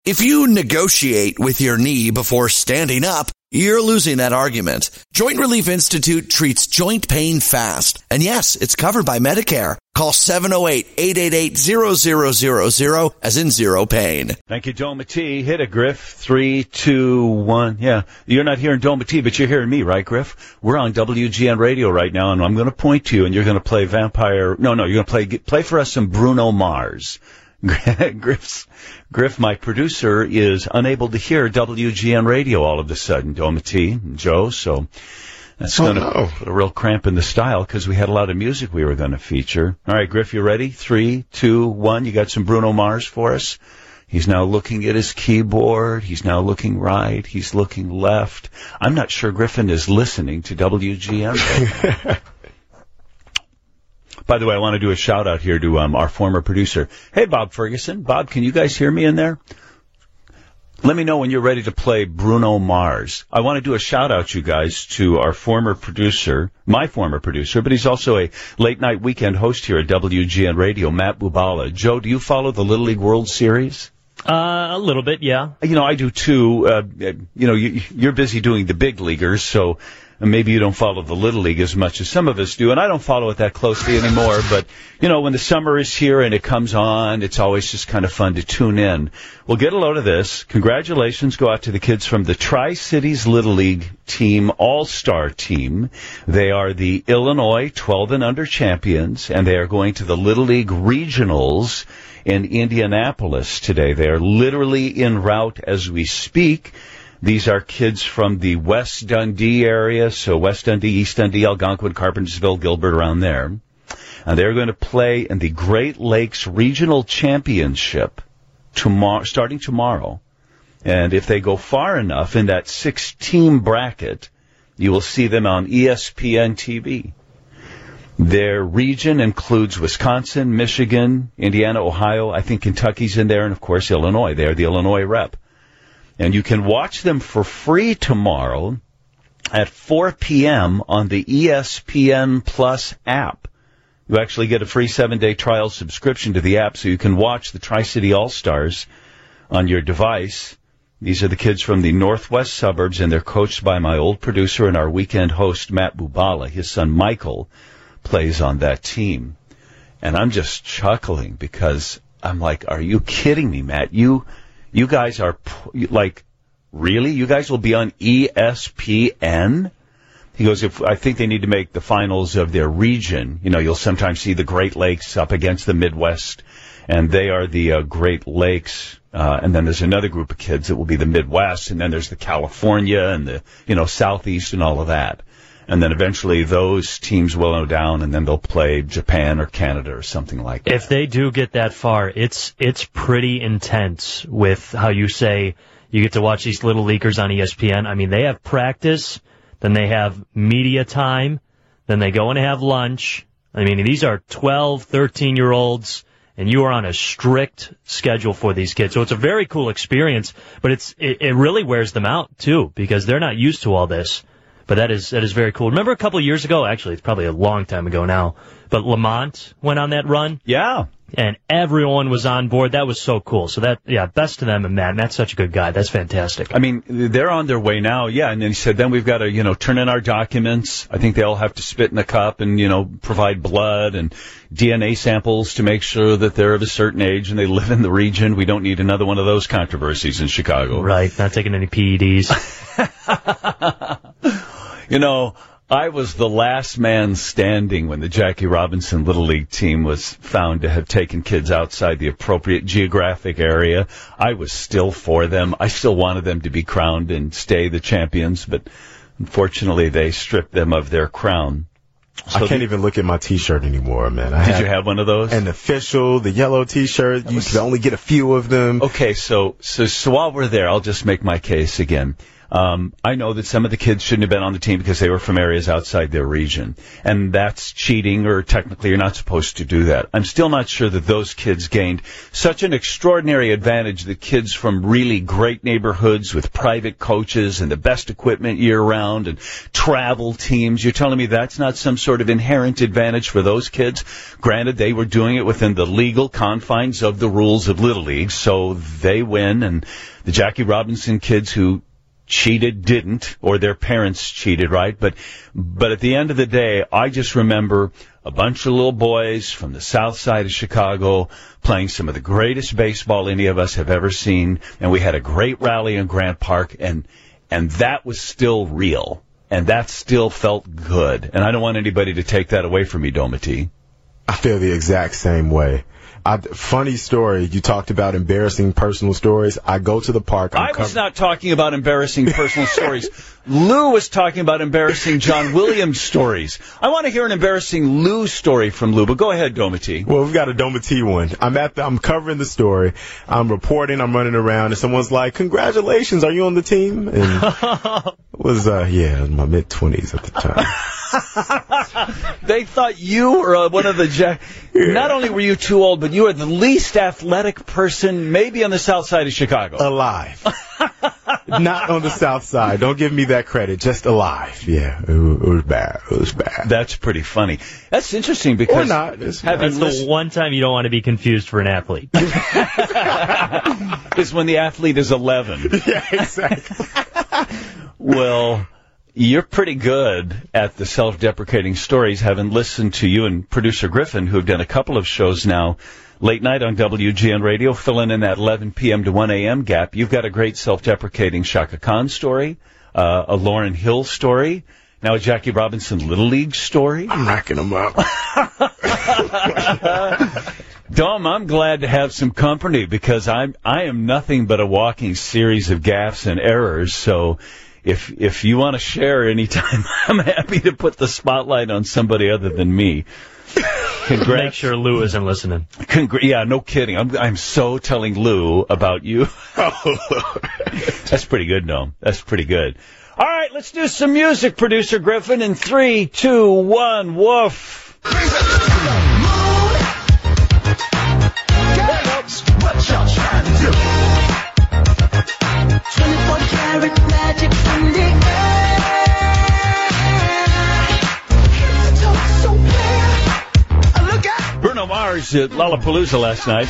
If you negotiate with your knee before standing up, you're losing that argument. Joint Relief Institute treats joint pain fast. And yes, it's covered by Medicare. Call 708-888-0000 as in zero pain. Thank you, Doma T. Hit it, Griff. 3, 2, 1. Yeah, you're not hearing Doma T, but you're hearing me, right, Griff? We're on WGN Radio right now, and I'm going to point to you, and you're going to play Vampire. No, you're going to play for us some Bruno Mars. Griff, my producer, is unable to hear WGN Radio all of a sudden, Doma T and Joe, so that's going to put a real cramp in the style because we had a lot of music we were going to feature. All right, Griff, you ready? 3, 2, 1. You got some Bruno Mars for us? He's now looking at his keyboard. He's now looking right. He's looking left. I'm not sure Griffin is listening to WGN Radio. By the way, I want to do a shout-out here to our former producer. Hey, Bob Ferguson. Bob, can you guys hear me in there? Let me know when you're ready to play Bruno Mars. I want to do a shout-out, you guys, to our former producer, my former producer, but he's also a late-night weekend host here at WGN Radio, Matt Bubala. Joe, do you follow the Little League World Series? A little bit, yeah. You know, I do, too. You're busy doing the big leaguers, so maybe you don't follow the Little League as much as some of us do, and I don't follow it that closely anymore. But, when the summer is here and it comes on, it's always just kind of fun to tune in. Well, get a load of this. Congratulations go out to the kids from the Tri-Cities Little League team, All-Star team. They are the Illinois 12 and under champions, and they are going to the Little League Regionals in Indianapolis today. They are literally en route as we speak. These are kids from the West Dundee area, so West Dundee, East Dundee, Algonquin, Carpentersville, Gilbert, around there. And they're going to play in the Great Lakes Regional Championship starting tomorrow. And if they go far enough in that 6-team bracket, you will see them on ESPN TV. Their region includes Wisconsin, Michigan, Indiana, Ohio. I think Kentucky's in there, and, of course, Illinois. They're the Illinois rep. And you can watch them for free tomorrow at 4 p.m. on the ESPN Plus app. You actually get a free 7-day trial subscription to the app so you can watch the Tri-City All-Stars on your device. These are the kids from the northwest suburbs, and they're coached by my old producer and our weekend host, Matt Bubala. His son, Michael, plays on that team. And I'm just chuckling because I'm like, are you kidding me, Matt? You guys are, like, really? You guys will be on ESPN? He goes, I think they need to make the finals of their region. You'll sometimes see the Great Lakes up against the Midwest, and they are the Great Lakes. And then there's another group of kids that will be the Midwest, and then there's the California and the, Southeast and all of that. And then eventually those teams will go down, and then they'll play Japan or Canada or something like that. If they do get that far, it's pretty intense with how you say you get to watch these little leaguers on ESPN. I mean, they have practice, then they have media time, then they go and have lunch. I mean, these are 12, 13-year-olds, and you are on a strict schedule for these kids. So it's a very cool experience, but it really wears them out, too, because they're not used to all this. But that is very cool. Remember a couple of years ago, actually, it's probably a long time ago now, but Lamont went on that run? Yeah. And everyone was on board. That was so cool. So best to them and Matt. Matt's such a good guy. That's fantastic. I mean, they're on their way now, yeah. And then he said, then we've got to, turn in our documents. I think they all have to spit in the cup and, provide blood and DNA samples to make sure that they're of a certain age and they live in the region. We don't need another one of those controversies in Chicago. Right. Not taking any PEDs. I was the last man standing when the Jackie Robinson Little League team was found to have taken kids outside the appropriate geographic area. I was still for them. I still wanted them to be crowned and stay the champions, but unfortunately they stripped them of their crown. So I can't even look at my T-shirt anymore, man. Did you have one of those? An official, the yellow T-shirt. You could only get a few of them. Okay, so while we're there, I'll just make my case again. I know that some of the kids shouldn't have been on the team because they were from areas outside their region. And that's cheating, or technically you're not supposed to do that. I'm still not sure that those kids gained such an extraordinary advantage that kids from really great neighborhoods with private coaches and the best equipment year-round and travel teams, you're telling me that's not some sort of inherent advantage for those kids? Granted, they were doing it within the legal confines of the rules of Little League, so they win, and the Jackie Robinson kids who cheated didn't, or their parents cheated, right? But at the end of the day, I just remember a bunch of little boys from the south side of Chicago playing some of the greatest baseball any of us have ever seen, and we had a great rally in Grant Park, and that was still real, and that still felt good. And I don't want anybody to take that away from me, Domity. I feel the exact same way. Funny story, you talked about embarrassing personal stories. I go to the park. I was not talking about embarrassing personal stories. Lou was talking about embarrassing John Williams stories. I want to hear an embarrassing Lou story from Lou, but go ahead, Domity. Well, we've got a Domity one. I'm covering the story. I'm reporting, I'm running around, and someone's like, "Congratulations, are you on the team?" And it was, it was my mid-20s at the time. They thought you were one of the Not only were you too old, but you were the least athletic person maybe on the south side of Chicago. Alive. Not on the south side. Don't give me that credit. Just alive. Yeah, it was bad. It was bad. That's pretty funny. That's interesting because... Or not. That's the one time you don't want to be confused for an athlete. Is when the athlete is 11. Yeah, exactly. Well... You're pretty good at the self-deprecating stories, having listened to you and producer Griffin, who have done a couple of shows now, late night on WGN Radio, filling in that 11 p.m. to 1 a.m. gap. You've got a great self-deprecating Shaka Khan story, a Lauryn Hill story, now a Jackie Robinson Little League story. I'm racking them up. Dom, I'm glad to have some company because I am nothing but a walking series of gaffes and errors, so... If you want to share anytime, I'm happy to put the spotlight on somebody other than me. Make sure Lou isn't listening. Yeah, no kidding. I'm so telling Lou about you. That's pretty good, Noam. That's pretty good. All right, let's do some music, producer Griffin, in 3, 2, 1, woof. What y'all trying to do? 24 karat magic in the air. Look out. Bruno Mars at Lollapalooza last night.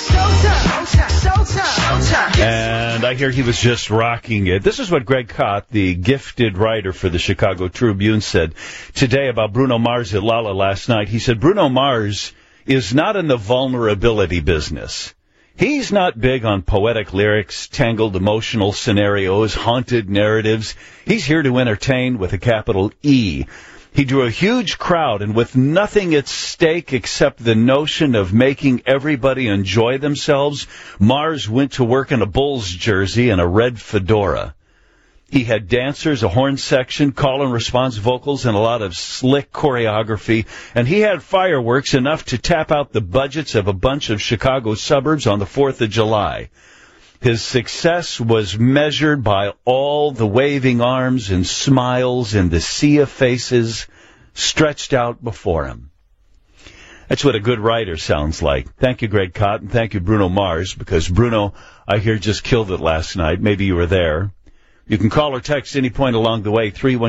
And I hear he was just rocking it. This is what Greg Kot, the gifted writer for the Chicago Tribune, said today about Bruno Mars at Lolla last night. He said Bruno Mars is not in the vulnerability business. He's not big on poetic lyrics, tangled emotional scenarios, haunted narratives. He's here to entertain with a capital E. He drew a huge crowd, and with nothing at stake except the notion of making everybody enjoy themselves, Mars went to work in a Bulls jersey and a red fedora. He had dancers, a horn section, call and response vocals, and a lot of slick choreography. And he had fireworks enough to tap out the budgets of a bunch of Chicago suburbs on the 4th of July. His success was measured by all the waving arms and smiles and the sea of faces stretched out before him. That's what a good writer sounds like. Thank you, Greg Kot, and thank you, Bruno Mars, because Bruno, I hear, just killed it last night. Maybe you were there. You can call or text any point along the way,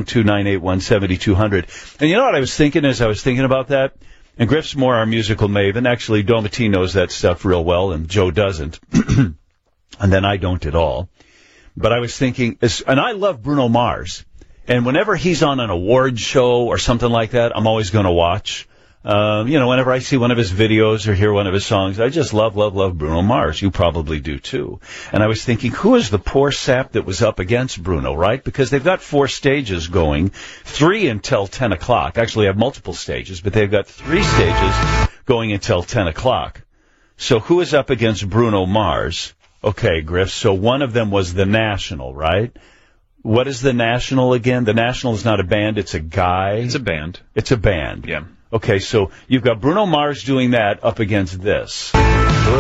312-981-7200. And you know what I was thinking as I was thinking about that? And Griff's more our musical maven. Actually, Domity knows that stuff real well, and Joe doesn't. And then I don't at all. But I was thinking, and I love Bruno Mars. And whenever he's on an award show or something like that, I'm always going to watch. Whenever I see one of his videos or hear one of his songs, I just love Bruno Mars. You probably do, too. And I was thinking, who is the poor sap that was up against Bruno, right? Because they've got 4 stages going, 3 until 10 o'clock. Actually, they have multiple stages, but they've got 3 stages going until 10 o'clock. So who is up against Bruno Mars? Okay, Griff, so one of them was The National, right? What is The National again? The National is not a band, it's a guy. It's a band. It's a band. Yeah. Okay, so you've got Bruno Mars doing that up against this. But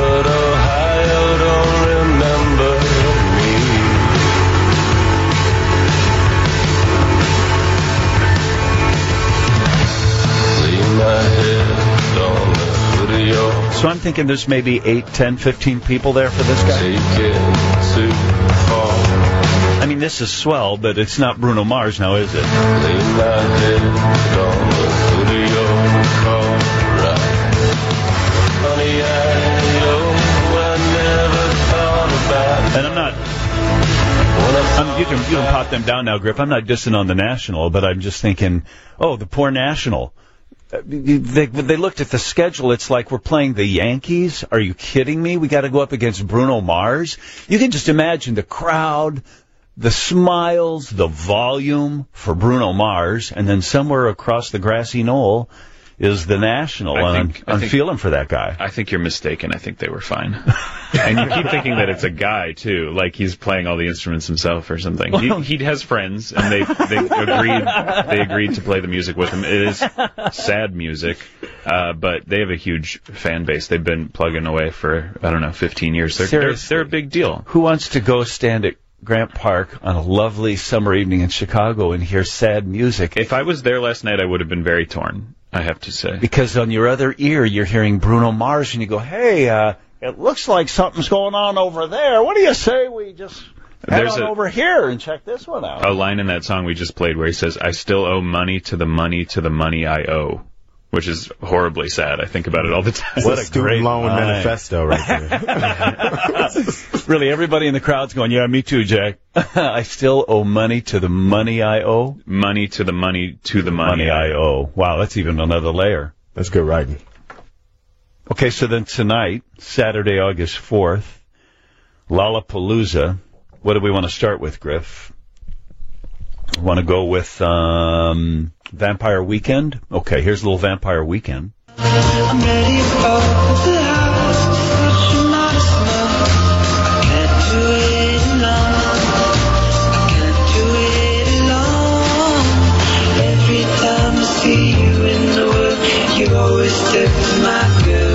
Ohio don't remember me. thinking there's maybe 8, 10, 15 people there for this guy? Take it too far. I mean, this is swell, but it's not Bruno Mars now, is it? Lay my head on the hood of your car, right? Honey, I never thought about. And I'm not. You can pot them down now, Griff. I'm not dissing on the National, but I'm just thinking, oh, the poor National. They looked at the schedule. It's like we're playing the Yankees. Are you kidding me? We got to go up against Bruno Mars. You can just imagine the crowd, the smiles, the volume for Bruno Mars, and then somewhere across the grassy knoll is the National. I'm feeling for that guy. I think you're mistaken. I think they were fine. And you keep thinking that it's a guy, too, like he's playing all the instruments himself or something. He has friends, and they agreed to play the music with him. It is sad music, but they have a huge fan base. They've been plugging away for, 15 years. They're a big deal. Who wants to go stand at Grant Park on a lovely summer evening in Chicago and hear sad music? If I was there last night, I would have been very torn, I have to say. Because on your other ear, you're hearing Bruno Mars, and you go, hey, it looks like something's going on over there. What do you say we just head on over here and check this one out? A line in that song we just played where he says, I still owe money to the money I owe, which is horribly sad. I think about it all the time. What a student loan manifesto right there. Really, everybody in the crowd's going, yeah, me too, Jack. I still owe money to the money I owe. Money to the money I owe. Wow, that's even another layer. That's good writing. Okay, so then tonight, Saturday, August 4th, Lollapalooza. What do we want to start with, Griff? Want to go with Vampire Weekend? Okay, here's a little Vampire Weekend. I'm ready for the house, but you're not a smoke. I can't do it alone. I can't do it alone. Every time I see you in the world, you always step to my girl.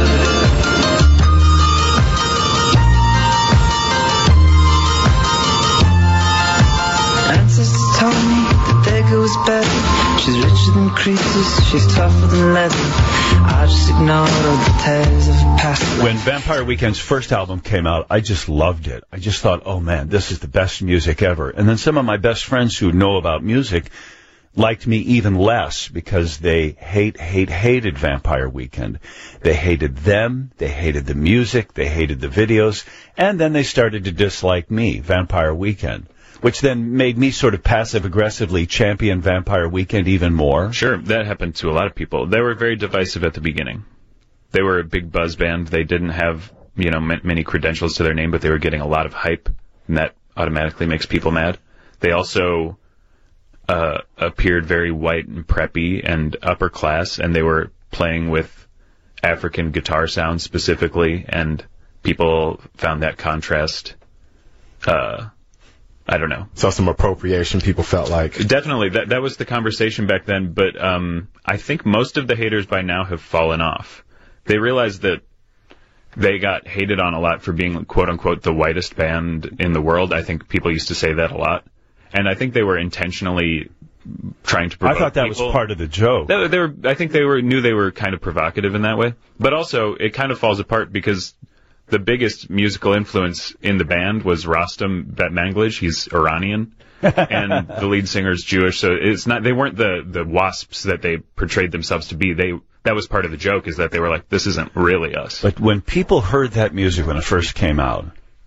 Ancestors told me that there goes better. She's richer than Croesus, she's tougher than leather. I just ignored all the tales of past. When Vampire Weekend's first album came out, I just loved it. I just thought, oh man, this is the best music ever. And then some of my best friends who know about music liked me even less because they hated Vampire Weekend. They hated them, they hated the music, they hated the videos, and then they started to dislike me, Vampire Weekend, which then made me sort of passive-aggressively champion Vampire Weekend even more. Sure, that happened to a lot of people. They were very divisive at the beginning. They were a big buzz band. They didn't have, many credentials to their name, but they were getting a lot of hype, and that automatically makes people mad. They also appeared very white and preppy and upper class, and they were playing with African guitar sounds specifically, and people found that contrast, I don't know. So some appropriation, people felt like. Definitely. That was the conversation back then, but I think most of the haters by now have fallen off. They realized that they got hated on a lot for being, quote-unquote, the whitest band in the world. I think people used to say that a lot. And I think they were intentionally trying to provoke I thought that people. was part of the joke. I think they knew they were kind of provocative in that way. But also, it kind of falls apart because the biggest musical influence in the band was Rostam Batmanglij. He's Iranian, and the lead singer's Jewish. So it's not. They weren't the wasps that they portrayed themselves to be. That was part of the joke, is that they were like, this isn't really us. But when people heard that music when it first came out,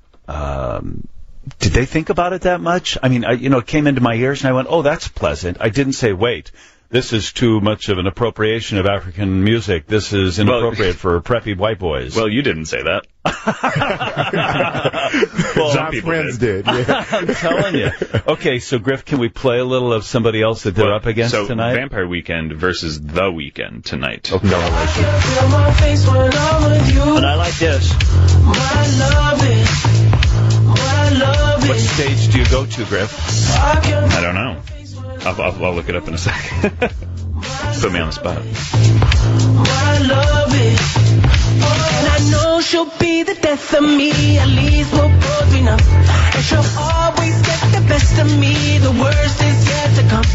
did they think about it that much? I mean, it came into my ears, and I went, oh, that's pleasant. I didn't say, wait, this is too much of an appropriation of African music. This is inappropriate for preppy white boys. Well, you didn't say that. Well, John's friends did. Yeah. I'm telling you. Okay, so Griff, can we play a little of somebody else that they're up against tonight? Vampire Weekend versus The Weeknd tonight. Okay. And I like this. What stage do you go to, Griff? I don't know. I'll look it up in a second. Put me on the spot. And I know she'll be the death of me. At least we'll both be enough. And she'll always get the best of me. The worst is yet to come.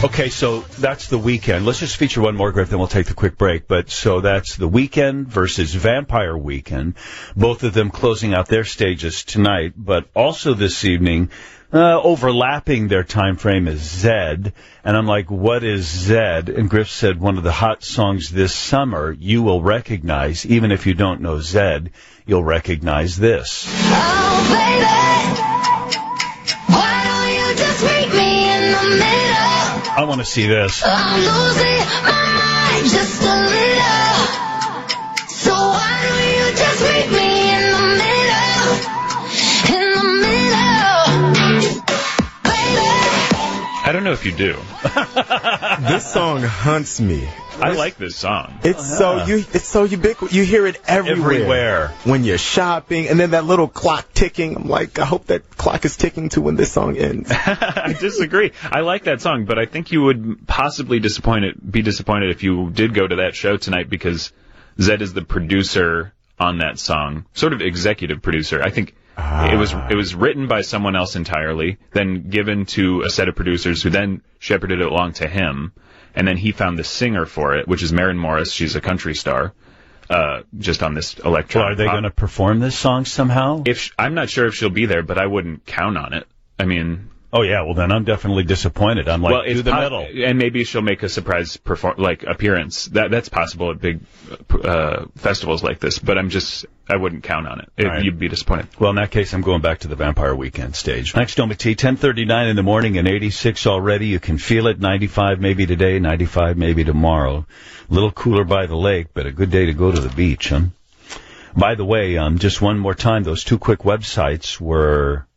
Okay, so that's The Weeknd. Let's just feature one more, Griff, then we'll take the quick break. But so that's The Weeknd versus Vampire Weekend. Both of them closing out their stages tonight, but also this evening, overlapping their time frame is Zed. And I'm like, what is Zed? And Griff said one of the hot songs this summer you will recognize, even if you don't know Zed, you'll recognize this. Oh, baby, why don't you just meet me in the middle? I want to see this. I'm losing my mind just a little. So why don't you just meet me in the middle? In the middle, baby. I don't know if you do. This song hunts me. I like this song. It's so ubiquitous. You hear it everywhere. When you're shopping, and then that little clock ticking. I'm like, I hope that clock is ticking to when this song ends. I disagree. I like that song, but I think you would possibly be disappointed if you did go to that show tonight because Zed is the producer on that song, sort of executive producer. I think it was written by someone else entirely, then given to a set of producers who then shepherded it along to him. And then he found the singer for it, which is Maren Morris. She's a country star, just on this electronic Well, are they going to perform this song somehow? I'm not sure if she'll be there, but I wouldn't count on it. I mean... Oh, yeah, well, then I'm definitely disappointed. I'm like, do the middle. And maybe she'll make a surprise appearance. That's possible at big festivals like this, but I wouldn't count on it. Right. You'd be disappointed. Well, in that case, I'm going back to the Vampire Weekend stage. Next, Doma T, 10:39 in the morning and 86 already. You can feel it. 95 maybe today, 95 maybe tomorrow. A little cooler by the lake, but a good day to go to the beach, huh? By the way, just one more time, those two quick websites were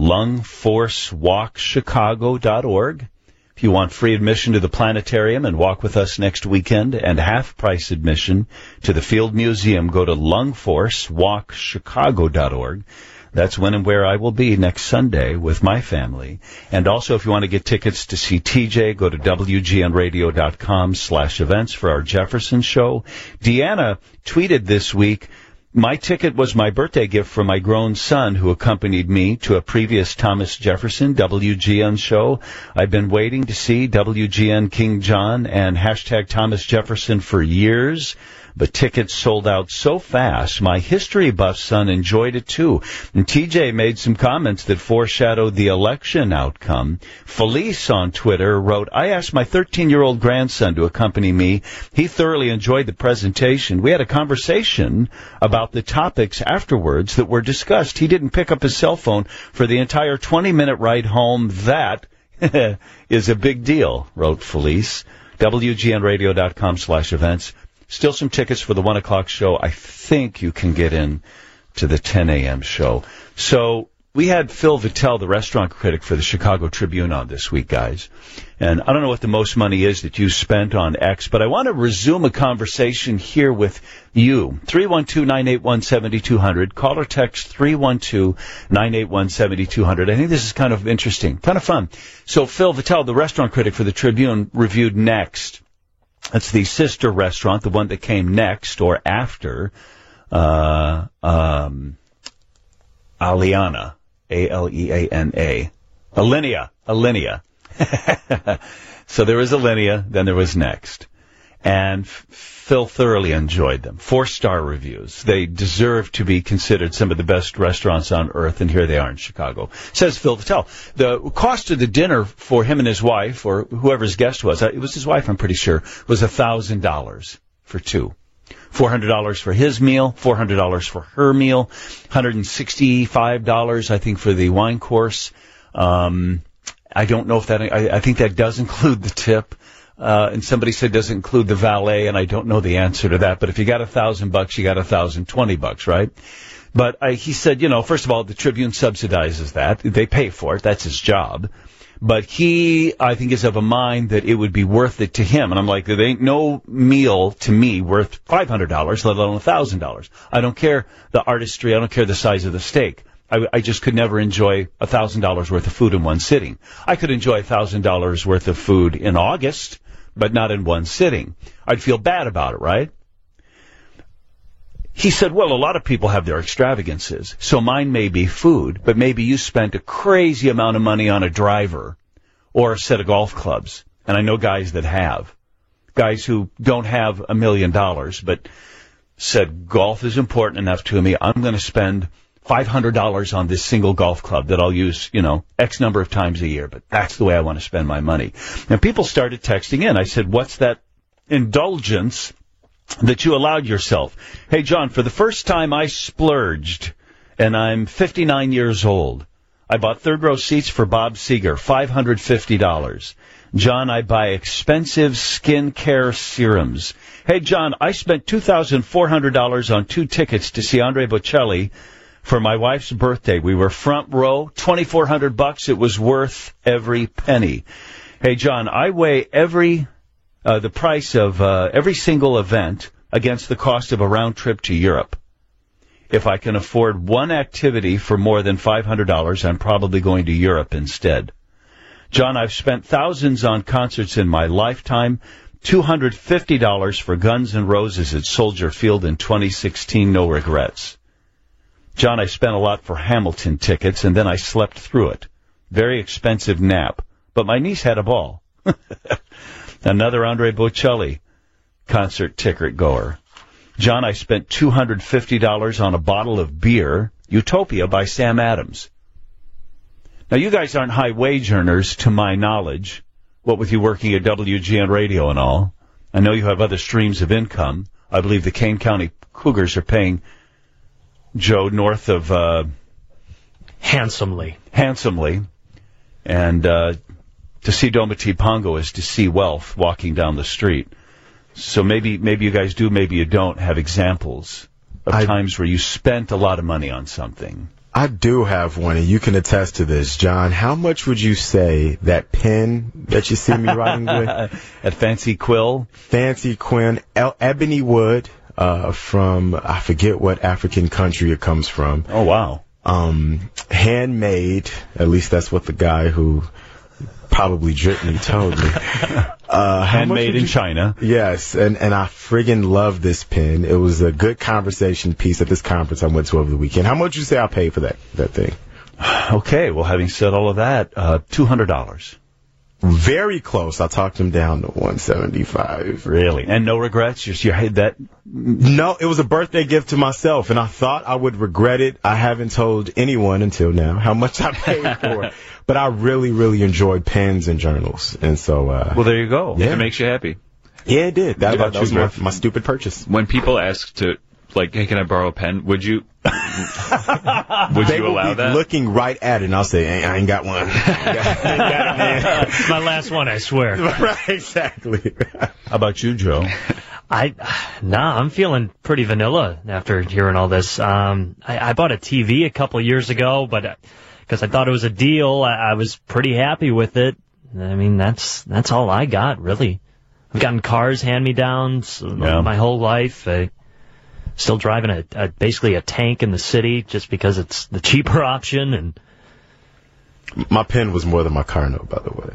lungforcewalkchicago.org. If you want free admission to the planetarium and walk with us next weekend and half-price admission to the Field Museum, go to lungforcewalkchicago.org. That's when and where I will be next Sunday with my family. And also, if you want to get tickets to see TJ, go to WGNradio.com/events for our Jefferson show. Deanna tweeted this week, my ticket was my birthday gift from my grown son who accompanied me to a previous Thomas Jefferson WGN show. I've been waiting to see WGN King John and hashtag Thomas Jefferson for years, but tickets sold out so fast. My history buff son enjoyed it too. And TJ made some comments that foreshadowed the election outcome. Felice on Twitter wrote, I asked my 13-year-old grandson to accompany me. He thoroughly enjoyed the presentation. We had a conversation about the topics afterwards that were discussed. He didn't pick up his cell phone for the entire 20-minute ride home. That is a big deal, wrote Felice. WGNradio.com/events. Still some tickets for the 1 o'clock show. I think you can get in to the 10 a.m. show. So we had Phil Vitale, the restaurant critic for the Chicago Tribune, on this week, guys. And I don't know what the most money is that you spent on X, but I want to resume a conversation here with you. 312-981-7200. Call or text 312-981-7200. I think this is kind of interesting, kind of fun. So Phil Vitale, the restaurant critic for the Tribune, reviewed Next. It's the sister restaurant, the one that came next or after Aliana, Aleana. Alinea. So there was Alinea, then there was Next. And Phil thoroughly enjoyed them. 4-star reviews. They deserve to be considered some of the best restaurants on earth, and here they are in Chicago. Says Phil Vitale. The cost of the dinner for him and his wife, or whoever his guest was, it was his wife, I'm pretty sure, was $1,000 for two. $400 for his meal, $400 for her meal, $165, I think, for the wine course. I don't know if that, I think that does include the tip. And somebody said doesn't include the valet, and I don't know the answer to that. But if you got $1,000, you got $1,020, right? But he said, first of all, the Tribune subsidizes that. They pay for it. That's his job. But he, I think, is of a mind that it would be worth it to him. And I'm like, there ain't no meal to me worth $500, let alone $1,000. I don't care the artistry. I don't care the size of the steak. I just could never enjoy $1,000 worth of food in one sitting. I could enjoy $1,000 worth of food in August, but not in one sitting. I'd feel bad about it, right? He said, well, a lot of people have their extravagances, so mine may be food, but maybe you spent a crazy amount of money on a driver or a set of golf clubs. and I know guys that have, guys who don't have $1 million, but said golf is important enough to me. I'm going to spend $500 on this single golf club that I'll use, X number of times a year, but that's the way I want to spend my money. And people started texting in. I said, what's that indulgence that you allowed yourself? Hey, John, for the first time I splurged, and I'm 59 years old. I bought third-row seats for Bob Seger, $550. John, I buy expensive skincare serums. Hey, John, I spent $2,400 on 2 tickets to see Andre Bocelli for my wife's birthday. We were front row, $2,400. It was worth every penny. Hey, John, I weigh the price of every single event against the cost of a round trip to Europe. If I can afford one activity for more than $500, I'm probably going to Europe instead. John, I've spent thousands on concerts in my lifetime. $250 for Guns N' Roses at Soldier Field in 2016, no regrets. John, I spent a lot for Hamilton tickets, and then I slept through it. Very expensive nap, but my niece had a ball. Another Andre Bocelli concert ticket goer. John, I spent $250 on a bottle of beer, Utopia by Sam Adams. Now, you guys aren't high-wage earners, to my knowledge, what with you working at WGN Radio and all. I know you have other streams of income. I believe the Kane County Cougars are paying Joe north of... Handsomely. And to see Dometi Pongo is to see wealth walking down the street. So maybe you guys do, maybe you don't have examples of times where you spent a lot of money on something. I do have one, and you can attest to this, John. How much would you say that pen that you see me writing with? At Fancy Quill? Fancy Quinn, ebony wood, from, I forget what African country it comes from. Oh, wow. Handmade, at least that's what the guy who probably dripped me told me. Handmade in China. Yes, and I friggin' love this pen. It was a good conversation piece at this conference I went to over the weekend. How much would you say I paid for that thing? Okay, well, having said all of that, $200. Very close. I talked him down to $175. Really? And no regrets? You had that? No, it was a birthday gift to myself, and I thought I would regret it. I haven't told anyone until now how much I paid for it. But I really, really enjoyed pens and journals. And so... well, there you go. Yeah. It makes you happy. Yeah, it did. That was Griff? my stupid purchase. When people ask to, like, hey, can I borrow a pen? Would you... They you allow will be that? looking right at it, and I'll say, I ain't got one. I ain't got it, man. It's my last one, I swear. Right, exactly. How about you, Joe? I'm feeling pretty vanilla after hearing all this. I bought a TV a couple years ago, but because I thought it was a deal, I was pretty happy with it. I mean, that's all I got, really. I've gotten cars hand-me-downs my whole life. Still driving basically a tank in the city just because it's the cheaper option. And my pen was more than my car note, by the way.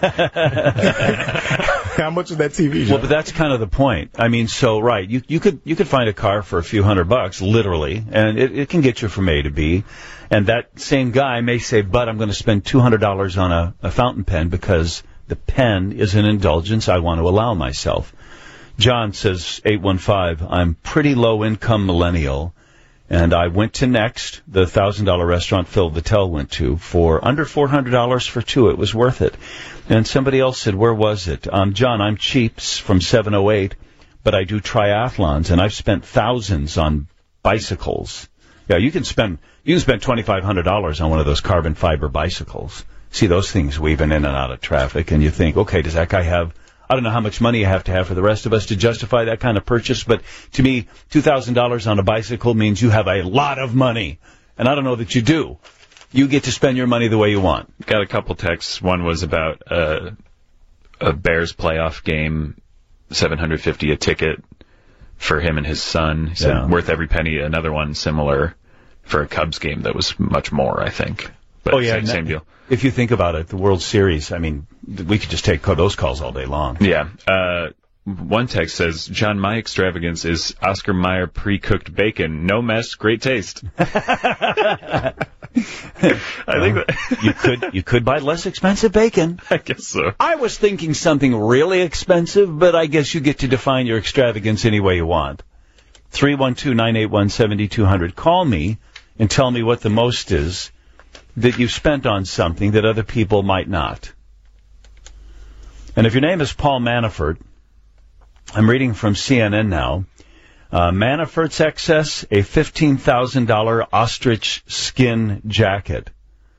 How much is that TV, Joe? Well, but that's kind of the point. I mean, so, right, you could find a car for a few $100, literally, and it can get you from A to B. And that same guy may say, but I'm going to spend $200 on a fountain pen because the pen is an indulgence I want to allow myself. John says, 815, I'm pretty low-income millennial, and I went to Next, the $1,000 restaurant Phil Vitale went to, for under $400 for 2. It was worth it. And somebody else said, where was it? John, I'm Cheaps from 708, but I do triathlons, and I've spent thousands on bicycles. Yeah, you can spend $2,500 on one of those carbon fiber bicycles. See those things weaving in and out of traffic, and you think, okay, does that guy have... I don't know how much money you have to have for the rest of us to justify that kind of purchase, but to me, $2,000 on a bicycle means you have a lot of money. And I don't know that you do. You get to spend your money the way you want. Got a couple texts. One was about a Bears playoff game, $750 a ticket for him and his son. He said, worth every penny. Another one similar for a Cubs game that was much more, I think. But same deal. If you think about it, the World Series, I mean, we could just take those calls all day long. Yeah. One text says, John, my extravagance is Oscar Mayer pre-cooked bacon. No mess, great taste. I think that, You could buy less expensive bacon. I guess so. I was thinking something really expensive, but I guess you get to define your extravagance any way you want. 312-981-7200. Call me and tell me what the most is that you've spent on something that other people might not. And if your name is Paul Manafort, I'm reading from CNN now. Manafort's excess, a $15,000 ostrich skin jacket.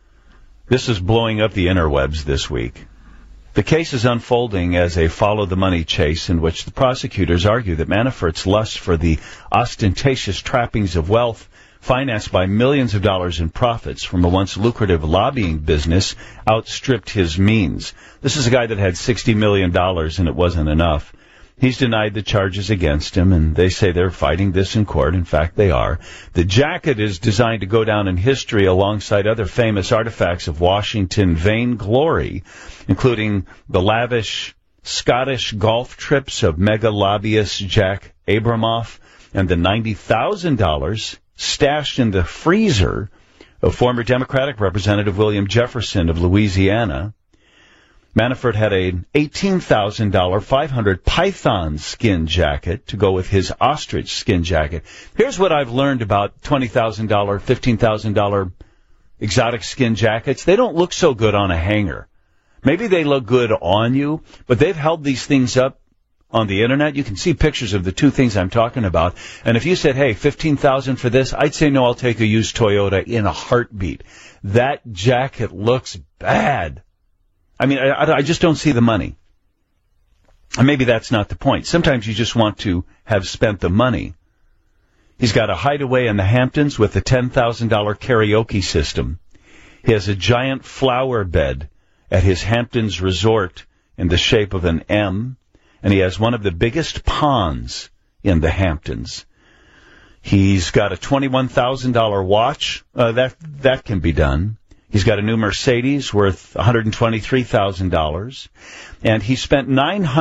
This is blowing up the interwebs this week. The case is unfolding as a follow-the-money chase in which the prosecutors argue that Manafort's lust for the ostentatious trappings of wealth financed by millions of dollars in profits from a once lucrative lobbying business outstripped his means. This is a guy that had $60 million and it wasn't enough. He's denied the charges against him, and they say they're fighting this in court. In fact, they are. The jacket is designed to go down in history alongside other famous artifacts of Washington vainglory, including the lavish Scottish golf trips of mega lobbyist Jack Abramoff and the $90,000 stashed in the freezer of former Democratic Representative William Jefferson of Louisiana. Manafort had an $18,000 500 python skin jacket to go with his ostrich skin jacket. Here's what I've learned about $20,000, $15,000 exotic skin jackets. They don't look so good on a hanger. Maybe they look good on you, but they've held these things up on the internet. You can see pictures of the two things I'm talking about. And if you said, hey, $15,000 for this, I'd say, no, I'll take a used Toyota in a heartbeat. That jacket looks bad. I mean, I just don't see the money. And maybe that's not the point. Sometimes you just want to have spent the money. He's got a hideaway in the Hamptons with a $10,000 karaoke system. He has a giant flower bed at his Hamptons resort in the shape of an M. And he has one of the biggest ponds in the Hamptons. He's got a $21,000 watch. That can be done. He's got a new Mercedes worth $123,000. And he spent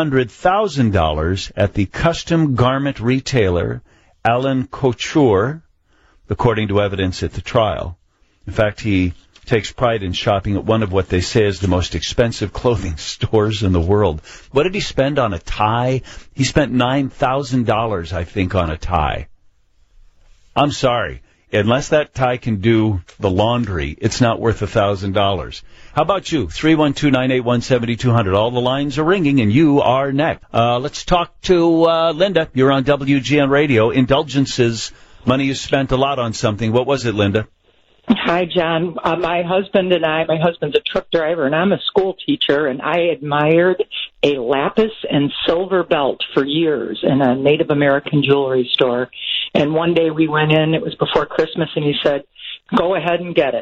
$900,000 at the custom garment retailer Alan Couture, according to evidence at the trial. In fact, he takes pride in shopping at one of what they say is the most expensive clothing stores in the world. What did he spend on a tie? He spent $9,000, I think, on a tie. I'm sorry. Unless that tie can do the laundry, it's not worth $1,000. How about you? 312-981-7200. All the lines are ringing, and you are next. Let's talk to Linda. You're on WGN Radio. Indulgences, money you spent a lot on something. What was it, Linda? Hi, John. My husband's a truck driver, and I'm a school teacher, and I admired a lapis and silver belt for years in a Native American jewelry store. And one day we went in, it was before Christmas, and he said, go ahead and get it.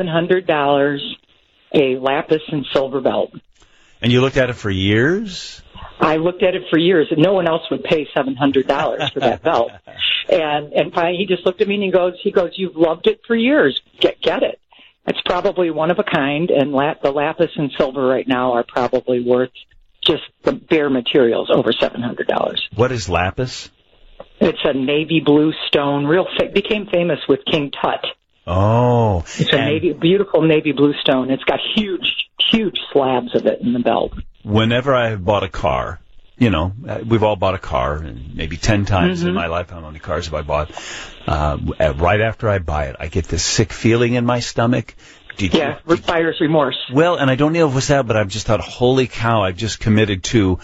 $700, a lapis and silver belt. And you looked at it for years? I looked at it for years, and no one else would pay $700 for that belt. And finally, he just looked at me and he goes, you've loved it for years. Get it. It's probably one of a kind, and the lapis and silver right now are probably worth just the bare materials over $700. What is lapis? It's a navy blue stone, became famous with King Tut. Oh. It's a beautiful navy blue stone. It's got huge slabs of it in the belt. Whenever I have bought a car, we've all bought a car, and maybe 10 times in my life, how many cars have I bought? Right after I buy it, I get this sick feeling in my stomach. Buyer's remorse. Well, and I don't know if it was that, but I've just thought, holy cow, I've just committed to,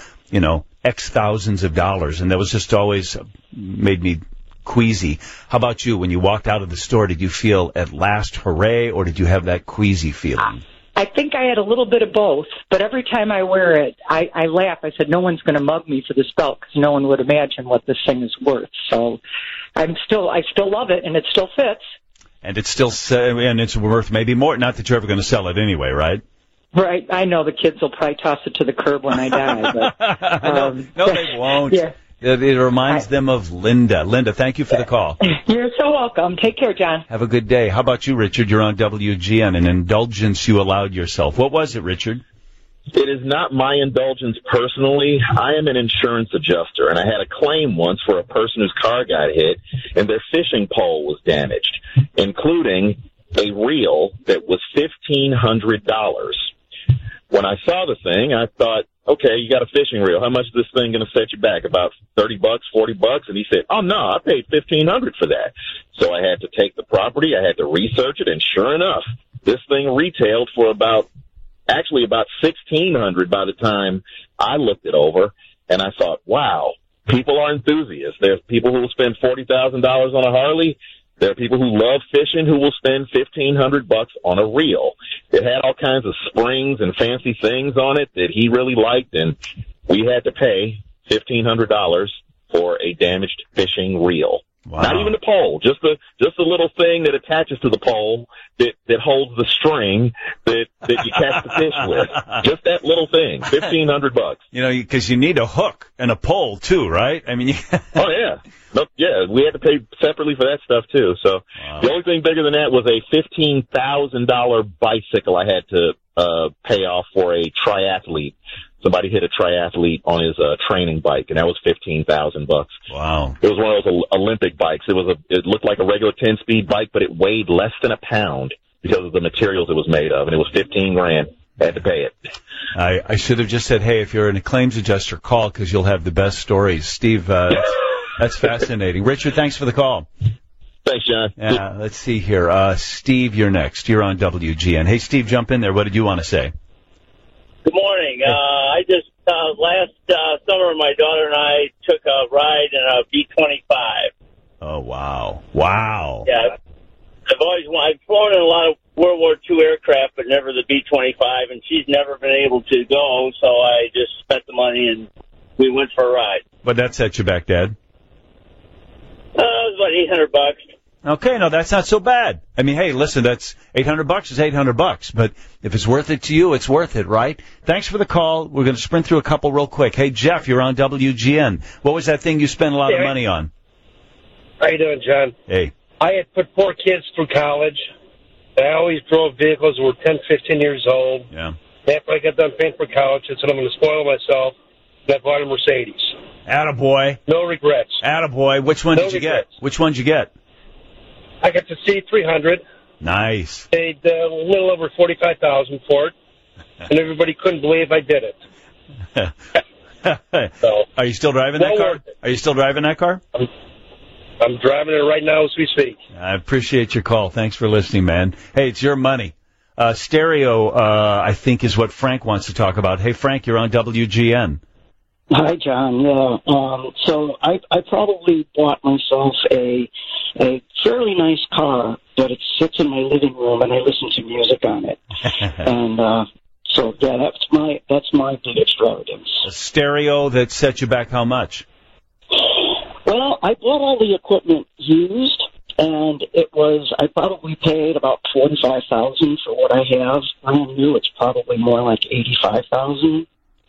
X thousands of dollars, and that was just always made me queasy. How about you? When you walked out of the store, did you feel at last hooray, or did you have that queasy feeling? I think I had a little bit of both, but every time I wear it, I laugh. I said, no one's going to mug me for this belt because no one would imagine what this thing is worth. So I still love it, and it still fits. And it's worth maybe more. Not that you're ever going to sell it anyway, right? Right. I know the kids will probably toss it to the curb when I die. But, no, they won't. Yeah. It reminds them of Linda. Linda, thank you for the call. You're so welcome. Take care, John. Have a good day. How about you, Richard? You're on WGN, an indulgence you allowed yourself. What was it, Richard? It is not my indulgence personally. I am an insurance adjuster, and I had a claim once for a person whose car got hit, and their fishing pole was damaged, including a reel that was $1,500. When I saw the thing, I thought, okay, you got a fishing reel. How much is this thing going to set you back? About $30, $40? And he said, oh, no, I paid $1,500 for that. So I had to take the property. I had to research it. And sure enough, this thing retailed for about $1,600 by the time I looked it over. And I thought, wow, people are enthusiasts. There's people who will spend $40,000 on a Harley. There are people who love fishing who will spend $1,500 on a reel. It had all kinds of springs and fancy things on it that he really liked, and we had to pay $1,500 for a damaged fishing reel. Wow. Not even the pole, just the little thing that attaches to the pole that holds the string that you catch the fish with. Just that little thing, $1,500. You know, because you need a hook and a pole too, right? I mean, Oh yeah, yeah. We had to pay separately for that stuff too. So The only thing bigger than that was a $15,000 bicycle I had to pay off for a triathlete. Somebody hit a triathlete on his training bike, and that was $15,000. Wow! It was one of those Olympic bikes. It looked like a regular 10-speed bike, but it weighed less than a pound because of the materials it was made of, and it was $15,000. I had to pay it. I should have just said, hey, if you're a claims adjuster, call because you'll have the best stories. Steve, that's fascinating. Richard, thanks for the call. Thanks, John. Yeah, let's see here. Steve, you're next. You're on WGN. Hey, Steve, jump in there. What did you want to say? Good morning. I just last summer, my daughter and I took a ride in a B-25. Oh, wow. Wow. Yeah. I've flown in a lot of World War II aircraft, but never the B-25, and she's never been able to go, so I just spent the money and we went for a ride. But that set you back, Dad? It was about $800. Okay, no, that's not so bad. I mean, hey, listen, that's $800 is $800, but if it's worth it to you, it's worth it, right? Thanks for the call. We're going to sprint through a couple real quick. Hey, Jeff, you're on WGN. What was that thing you spent a lot of money on? How you doing, John? Hey. I had put 4 kids through college. I always drove vehicles that were 10, 15 years old. Yeah. After I got done paying for college, I said I'm going to spoil myself, and I bought a Mercedes. Attaboy. No regrets. Attaboy. Which one did you get? Which one did you get? I got the C300. Nice. Paid a little over $45,000 for it, and everybody couldn't believe I did it. So, Are you still driving that car? Are you still driving that car? I'm driving it right now as we speak. I appreciate your call. Thanks for listening, man. Hey, it's your money. Stereo, I think, is what Frank wants to talk about. Hey, Frank, you're on WGN. Hi, John. Yeah. So I probably bought myself a fairly nice car, but it sits in my living room and I listen to music on it. And so yeah, that's my big extravagance. A stereo that set you back how much? Well, I bought all the equipment used, and I probably paid about $45,000 for what I have. Brand new, it's probably more like $85,000.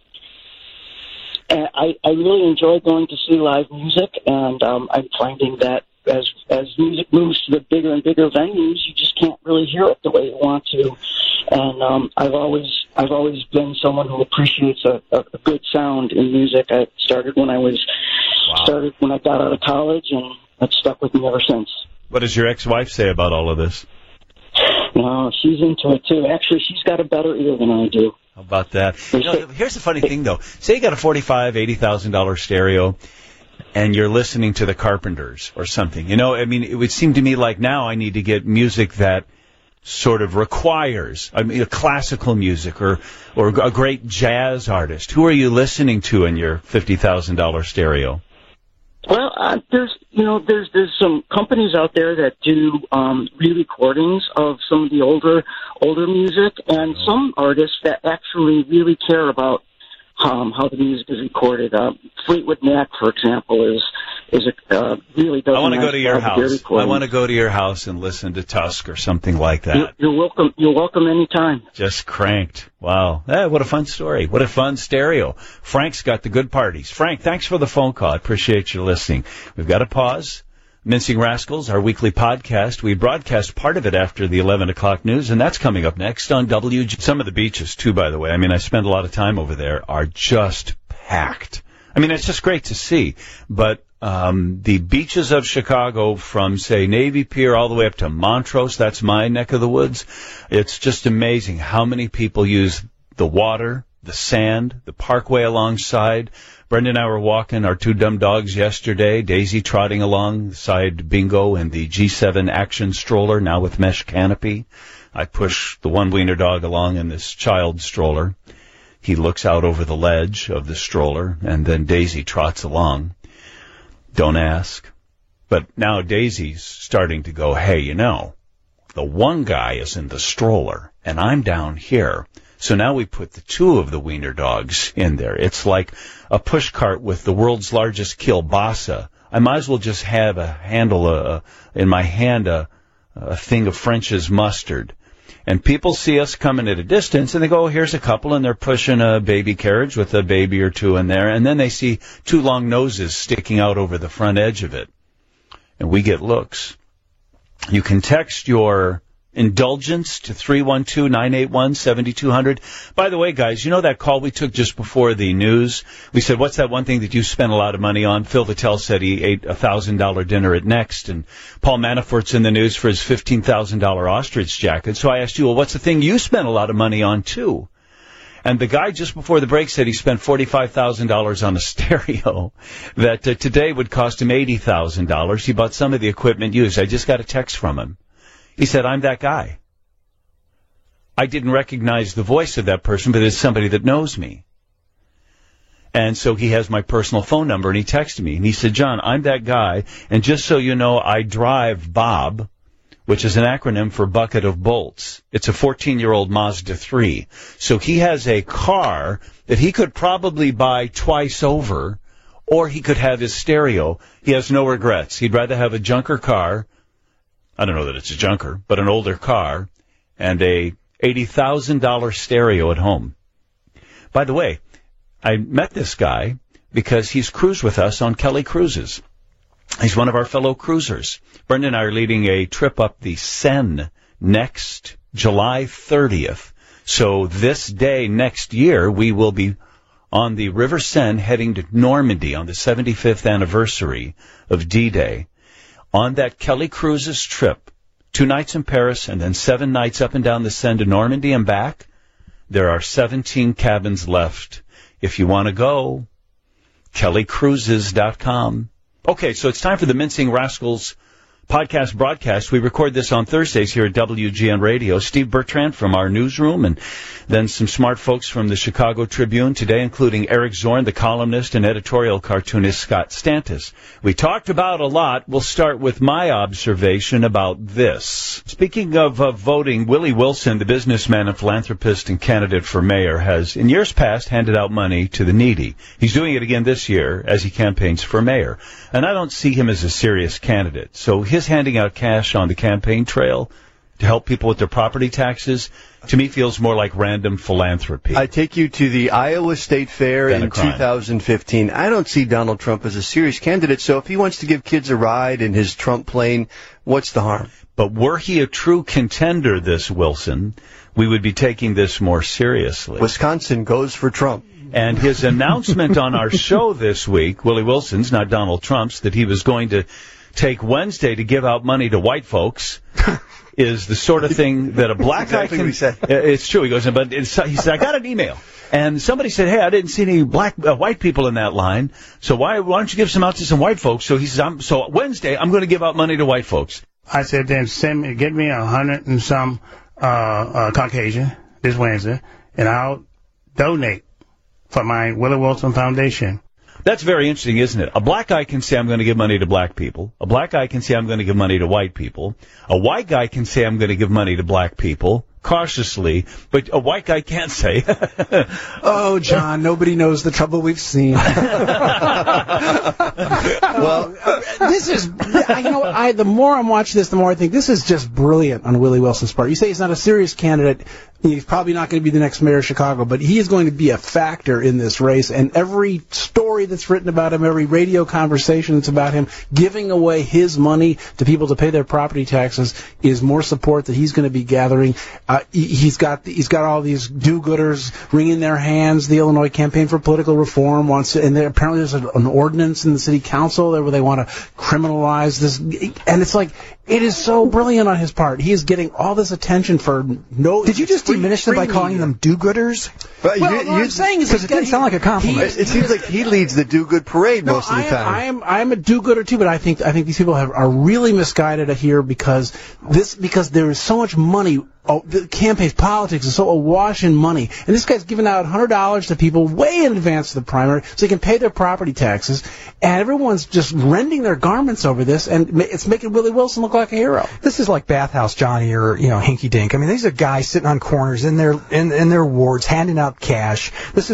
And I really enjoy going to see live music, and I'm finding that as music moves to the bigger and bigger venues, you just can't really hear it the way you want to. And I've always been someone who appreciates a good sound in music. I started when I got out of college, and that's stuck with me ever since. What does your ex-wife say about all of this? No, she's into it too. Actually, she's got a better ear than I do. How about that? Here's the funny thing, though. Say you got a $45,000, $80,000 stereo, and you're listening to the Carpenters or something. You know, I mean, it would seem to me like now I need to get music that sort of requires, classical music or a great jazz artist. Who are you listening to in your $50,000 stereo? Well, there's some companies out there that do re-recordings of some of the older music, and some artists that actually really care about how the music is recorded. Fleetwood Mac, for example, really does. I want to go to your house. I want to go to your house and listen to Tusk or something like that. You're welcome. You're welcome anytime. Just cranked. Wow. What a fun story. What a fun stereo. Frank's got the good parties. Frank, thanks for the phone call. I appreciate you listening. We've got to pause. Mincing Rascals, our weekly podcast. We broadcast part of it after the 11 o'clock news, and that's coming up next on WG. Some of the beaches, too, by the way. I mean, I spend a lot of time over there, are just packed. I mean, it's just great to see. But The beaches of Chicago, from, say, Navy Pier all the way up to Montrose, that's my neck of the woods. It's just amazing how many people use the water, the sand, the parkway alongside. Brenda and I were walking our two dumb dogs yesterday, Daisy trotting alongside Bingo and the G7 action stroller, now with mesh canopy. I push the one wiener dog along in this child stroller. He looks out over the ledge of the stroller, and then Daisy trots along. Don't ask. But now Daisy's starting to go, hey, you know, the one guy is in the stroller, and I'm down here. So now we put the two of the wiener dogs in there. It's like a push cart with the world's largest kielbasa. I might as well just have a handle in my hand, a thing of French's mustard. And people see us coming at a distance, and they go, oh, here's a couple, and they're pushing a baby carriage with a baby or two in there. And then they see two long noses sticking out over the front edge of it. And we get looks. You can text your indulgence to 312-981-7200. By the way, guys, you know that call we took just before the news? We said, what's that one thing that you spent a lot of money on? Phil Vitale said he ate a $1,000 dinner at Next, and Paul Manafort's in the news for his $15,000 ostrich jacket. So I asked you, well, what's the thing you spent a lot of money on, too? And the guy just before the break said he spent $45,000 on a stereo that today would cost him $80,000. He bought some of the equipment used. I just got a text from him. He said, I'm that guy. I didn't recognize the voice of that person, but it's somebody that knows me. And so he has my personal phone number, and he texted me. And he said, John, I'm that guy, and just so you know, I drive Bob, which is an acronym for Bucket of Bolts. It's a 14-year-old Mazda 3. So he has a car that he could probably buy twice over, or he could have his stereo. He has no regrets. He'd rather have a junker car. I don't know that it's a junker, but an older car, and a $80,000 stereo at home. By the way, I met this guy because he's cruised with us on Kelly Cruises. He's one of our fellow cruisers. Brenda and I are leading a trip up the Seine next July 30th. So this day next year, we will be on the River Seine heading to Normandy on the 75th anniversary of D-Day. On that Kelly Cruises trip, 2 nights in Paris and then 7 nights up and down the Seine to Normandy and back, there are 17 cabins left. If you want to go, kellycruises.com. Okay, so it's time for the Mincing Rascals podcast broadcast. We record this on Thursdays here at WGN Radio. Steve Bertrand from our newsroom, and then some smart folks from the Chicago Tribune today, including Eric Zorn, the columnist, and editorial cartoonist Scott Stantis. We talked about a lot. We'll start with my observation about this. Speaking of voting, Willie Wilson, the businessman and philanthropist and candidate for mayor, has in years past handed out money to the needy. He's doing it again this year as he campaigns for mayor. And I don't see him as a serious candidate. So his handing out cash on the campaign trail to help people with their property taxes, to me, feels more like random philanthropy. I take you to the Iowa State Fair in 2015. I don't see Donald Trump as a serious candidate, so if he wants to give kids a ride in his Trump plane, what's the harm? But were he a true contender, this Wilson, we would be taking this more seriously. Wisconsin goes for Trump. And his announcement on our show this week, Willie Wilson's, not Donald Trump's, that he was going to take Wednesday to give out money to white folks is the sort of thing that a black guy can... It's true. He goes, but he said, I got an email. And somebody said, hey, I didn't see any white people in that line, so why don't you give some out to some white folks? So he says, so Wednesday, I'm going to give out money to white folks. I said, then get me 100 and some Caucasian this Wednesday, and I'll donate for my Willie Wilson Foundation. That's very interesting, isn't it? A black guy can say, I'm going to give money to black people. A black guy can say, I'm going to give money to white people. A white guy can say, I'm going to give money to black people, cautiously, but a white guy can't say. Oh, John, nobody knows the trouble we've seen. Well, this is, the more I'm watching this, the more I think this is just brilliant on Willie Wilson's part. You say he's not a serious candidate. He's probably not going to be the next mayor of Chicago, but he is going to be a factor in this race. And every story that's written about him, every radio conversation that's about him, giving away his money to people to pay their property taxes is more support that he's going to be gathering. He's got all these do-gooders wringing their hands. The Illinois Campaign for Political Reform wants to, and apparently there's an ordinance in the city council where they want to criminalize this. And it's like, it is so brilliant on his part. He is getting all this attention for no. Did you just diminish them by calling them do-gooders? Well, what I'm saying is because it didn't sound like a compliment. It seems like he leads the do-good parade most of the time. I'm a do-gooder too, but I think these people are really misguided here because there is so much money. The campaign's politics is so awash in money, and this guy's giving out $100 to people way in advance of the primary so they can pay their property taxes, and everyone's just rending their garments over this, and it's making Willie Wilson look like a hero. This is like Bathhouse Johnny or Hinky Dink. I mean, these are guys sitting on corners in their wards handing out cash. This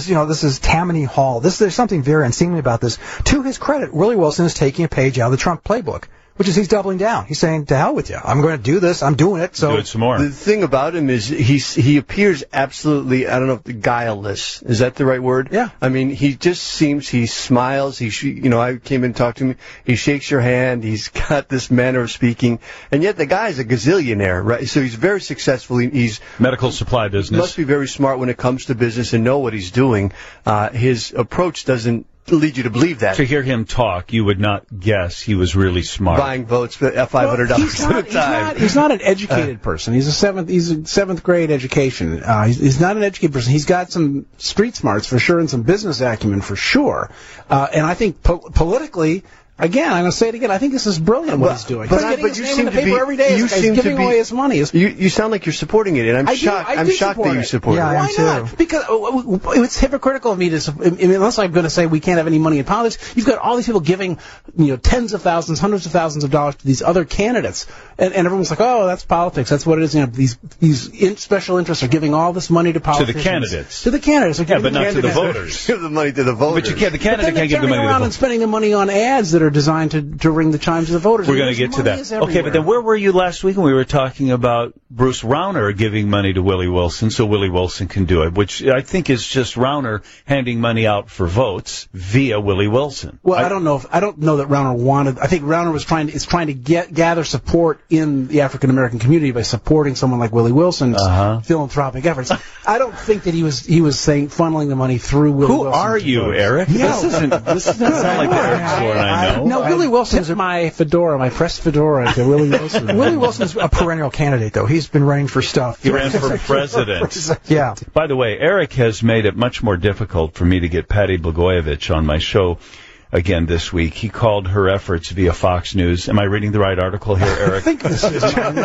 is Tammany Hall. There's something very unseemly about this. To his credit, Willie Wilson is taking a page out of the Trump playbook, which is he's doubling down. He's saying, to hell with you. I'm going to do this. I'm doing it. So do it some more. The thing about him is he appears absolutely, I don't know, guileless. Is that the right word? Yeah. I mean, he just seems, he smiles. I came in and talked to him. He shakes your hand. He's got this manner of speaking. And yet the guy's a gazillionaire, right? So he's very successful. He's medical supply business. Must be very smart when it comes to business and know what he's doing. His approach doesn't lead you to believe that. To hear him talk, you would not guess he was really smart. Buying votes for $500 at a time. He's not an educated person. He's a seventh grade education. He's not an educated person. He's got some street smarts for sure and some business acumen for sure. And I think politically, again, I'm going to say it again. I think this is brilliant what he's doing. But you seem to be every day. He's giving away his money. You sound like you're supporting it, and I'm shocked. I'm shocked that you support it. Yeah, why not? Because it's hypocritical of me to, unless I'm going to say we can't have any money in politics. You've got all these people giving, tens of thousands, hundreds of thousands of dollars to these other candidates, and everyone's like, oh, that's politics. That's what it is. These special interests are giving all this money to politicians. To the candidates. To the candidates. Yeah, but not to the voters. Give the money to the voters. But the candidate can't give the money to the voters. Around and spending the money on ads that are designed to ring the chimes of the voters. We're going to get to that. Okay, but then where were you last week when we were talking about Bruce Rauner giving money to Willie Wilson so Willie Wilson can do it, which I think is just Rauner handing money out for votes via Willie Wilson. Well, I don't know that Rauner wanted. I think Rauner was trying to gather support in the African American community by supporting someone like Willie Wilson's philanthropic efforts. I don't think that he was saying funneling the money through Willie Wilson. Who are you, Eric? Yeah. This doesn't sound like the Eric Zorn I know. No, Willie Wilson's my fedora, my pressed fedora to Willie Wilson. Willie Wilson's a perennial candidate, though. He's been running for stuff. He ran for president. Yeah. By the way, Eric has made it much more difficult for me to get Patty Blagojevich on my show again this week. He called her efforts via Fox News. Am I reading the right article here, Eric? I think this is.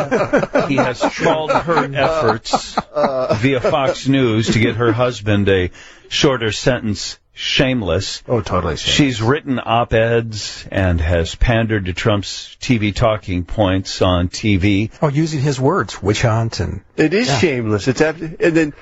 He has called her efforts via Fox News to get her husband a shorter sentence shameless. Oh, totally. She's written op-eds and has pandered to Trump's TV talking points on TV. Oh, using his words, witch hunt and... It is shameless. It's and then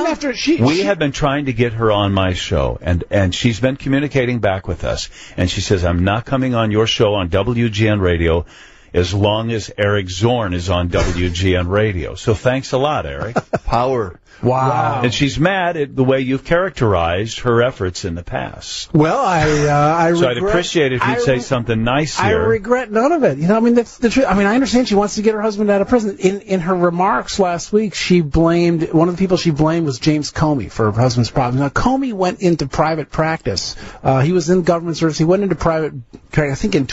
we have been trying to get her on my show, and she's been communicating back with us, and she says, I'm not coming on your show on WGN Radio as long as Eric Zorn is on WGN Radio. So thanks a lot, Eric. Power. Wow. And she's mad at the way you've characterized her efforts in the past. Well, I so I'd appreciate it if you'd say something nice here. I regret none of it. That's the truth. I understand she wants to get her husband out of prison. In her remarks last week, she blamed, one of the people she blamed was James Comey for her husband's problems. Now, Comey went into private practice. He was in government service. He went into private practice, I think in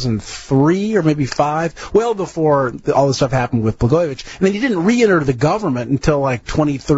2003 or maybe 5, well before all this stuff happened with Blagojevich. And then he didn't re-enter the government until like 2013.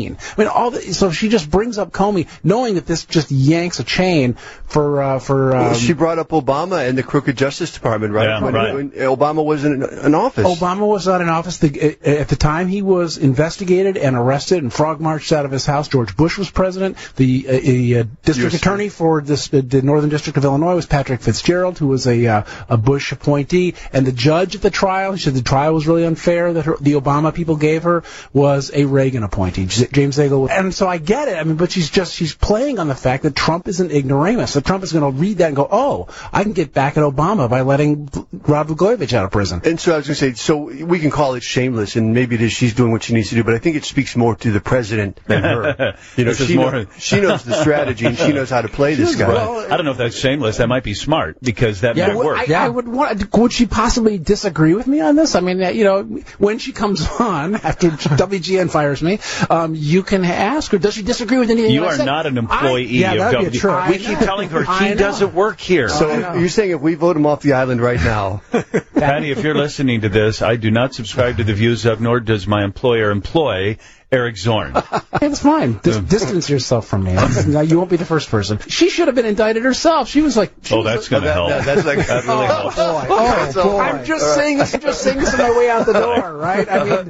So she just brings up Comey, knowing that this just yanks a chain for. She brought up Obama and the crooked Justice Department, right? Yeah, when Obama was in office. Obama was not in office. At the time he was investigated and arrested and frog marched out of his house. George Bush was president. The district attorney for the Northern District of Illinois was Patrick Fitzgerald, who was a Bush appointee. And the judge at the trial, he said the trial was really unfair that the Obama people gave her, was a Reagan appointee. James Zagel. And so I get it. But she's playing on the fact that Trump is an ignoramus. So Trump is going to read that and go, oh, I can get back at Obama by letting Rod Blagojevich out of prison. And so I was going to say, so we can call it shameless, and maybe it is she's doing what she needs to do, but I think it speaks more to the president than her. She knows the strategy, and she knows how to play this guy. Well, I don't know if that's shameless. That might be smart, because that might work. I would want. Would she possibly possibly disagree with me on this? I mean, when she comes on after WGN fires me, you can ask her, does she disagree with anything You I are said? not an employee of that'd be a WGN. We keep telling her he doesn't work here. So you're saying if we vote him off the island right now? Patty, if you're listening to this, I do not subscribe to the views of, nor does my employer employ Eric Zorn. It's fine. Distance yourself from me. You won't be the first person. She should have been indicted herself. She was like... that's going to help. That's like, that really helps. Boy. I'm just saying this on my way out the door, right? I mean,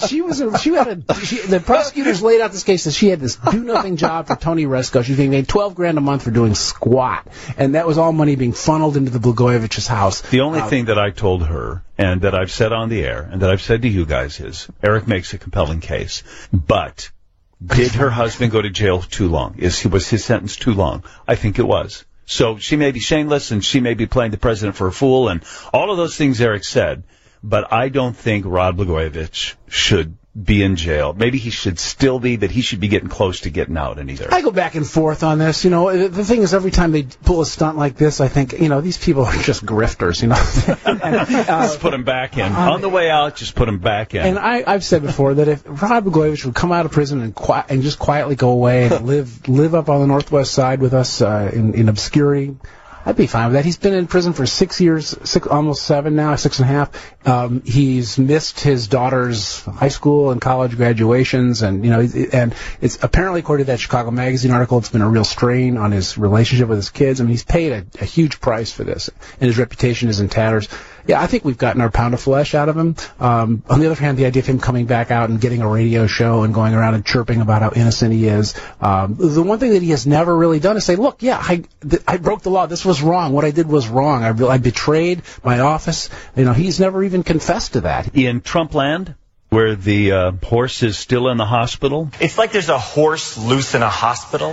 the prosecutors laid out this case that she had this do-nothing job for Tony Resco. She was being paid $12,000 a month for doing squat. And that was all money being funneled into the Blagojevich's house. The only thing that I told her, and that I've said on the air, and that I've said to you guys is, Eric makes a compelling case. But did her husband go to jail too long? Was his sentence too long? I think it was. So she may be shameless, and she may be playing the president for a fool, and all of those things Eric said. But I don't think Rod Blagojevich should be in jail. Maybe he should still be, but he should be getting close to getting out in either. I go back and forth on this. The thing is, every time they pull a stunt like this, I think, these people are just grifters, Just put him back in. On the way out, just put him back in. And I've said before that if Rod Blagojevich would come out of prison and just quietly go away and live up on the Northwest Side with us in obscurity, I'd be fine with that. He's been in prison for 6 years, almost 7 now, 6.5. He's missed his daughter's high school and college graduations, and it's apparently, according to that Chicago Magazine article, it's been a real strain on his relationship with his kids. I mean, he's paid a huge price for this, and his reputation is in tatters. Yeah, I think we've gotten our pound of flesh out of him. On the other hand, the idea of him coming back out and getting a radio show and going around and chirping about how innocent he is, the one thing that he has never really done is say, look, yeah, I broke the law. This was wrong. What I did was wrong. I betrayed my office. He's never even confessed to that. In Trump land, where the horse is still in the hospital. It's like there's a horse loose in a hospital.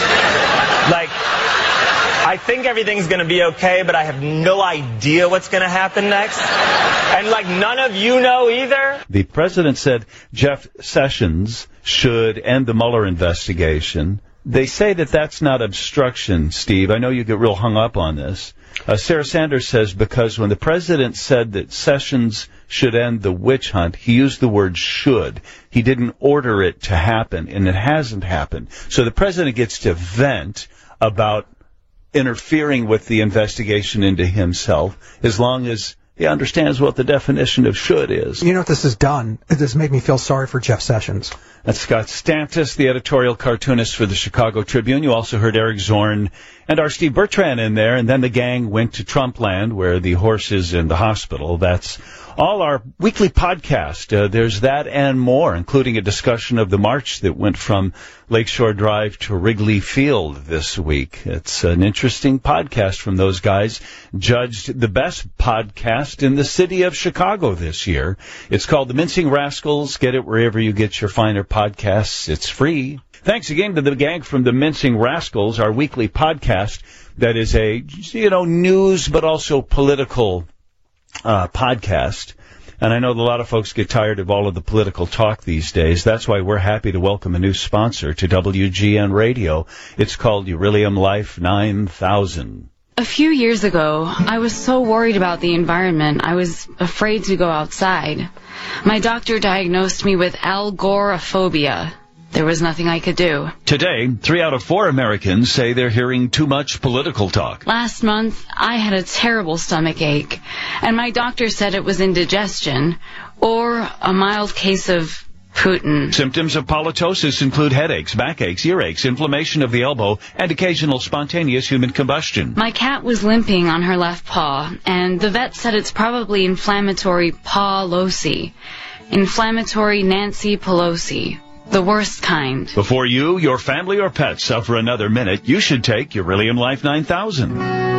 I think everything's going to be okay, but I have no idea what's going to happen next. And, none of you know either. The president said Jeff Sessions should end the Mueller investigation. They say that that's not obstruction, Steve. I know you get real hung up on this. Sarah Sanders says because when the president said that Sessions should end the witch hunt, he used the word should. He didn't order it to happen, and it hasn't happened. So the president gets to vent about interfering with the investigation into himself, as long as he understands what the definition of should is. You know what this has done? It has made me feel sorry for Jeff Sessions. That's Scott Stantis, the editorial cartoonist for the Chicago Tribune. You also heard Eric Zorn and our Steve Bertrand in there, and then the gang went to Trump land, where the horse is in the hospital. That's all our weekly podcast. There's that and more, including a discussion of the march that went from Lakeshore Drive to Wrigley Field this week. It's an interesting podcast from those guys, judged the best podcast in the city of Chicago this year. It's called The Mincing Rascals. Get it wherever you get your finer podcasts. It's free. Thanks again to the gang from The Mincing Rascals, our weekly podcast that is a, news but also political podcast. And I know that a lot of folks get tired of all of the political talk these days. That's why we're happy to welcome a new sponsor to WGN Radio. It's called Urilium Life 9000. A few years ago, I was so worried about the environment, I was afraid to go outside. My doctor diagnosed me with agoraphobia. There was nothing I could do. Today, 3 out of 4 Americans say they're hearing too much political talk. Last month, I had a terrible stomach ache, and my doctor said it was indigestion or a mild case of Putin. Symptoms of polytosis include headaches, backaches, earaches, inflammation of the elbow, and occasional spontaneous human combustion. My cat was limping on her left paw, and the vet said it's probably inflammatory Pelosi. Inflammatory Nancy Pelosi. The worst kind. Before you, your family, or pets suffer another minute, you should take Urilium Life 9000.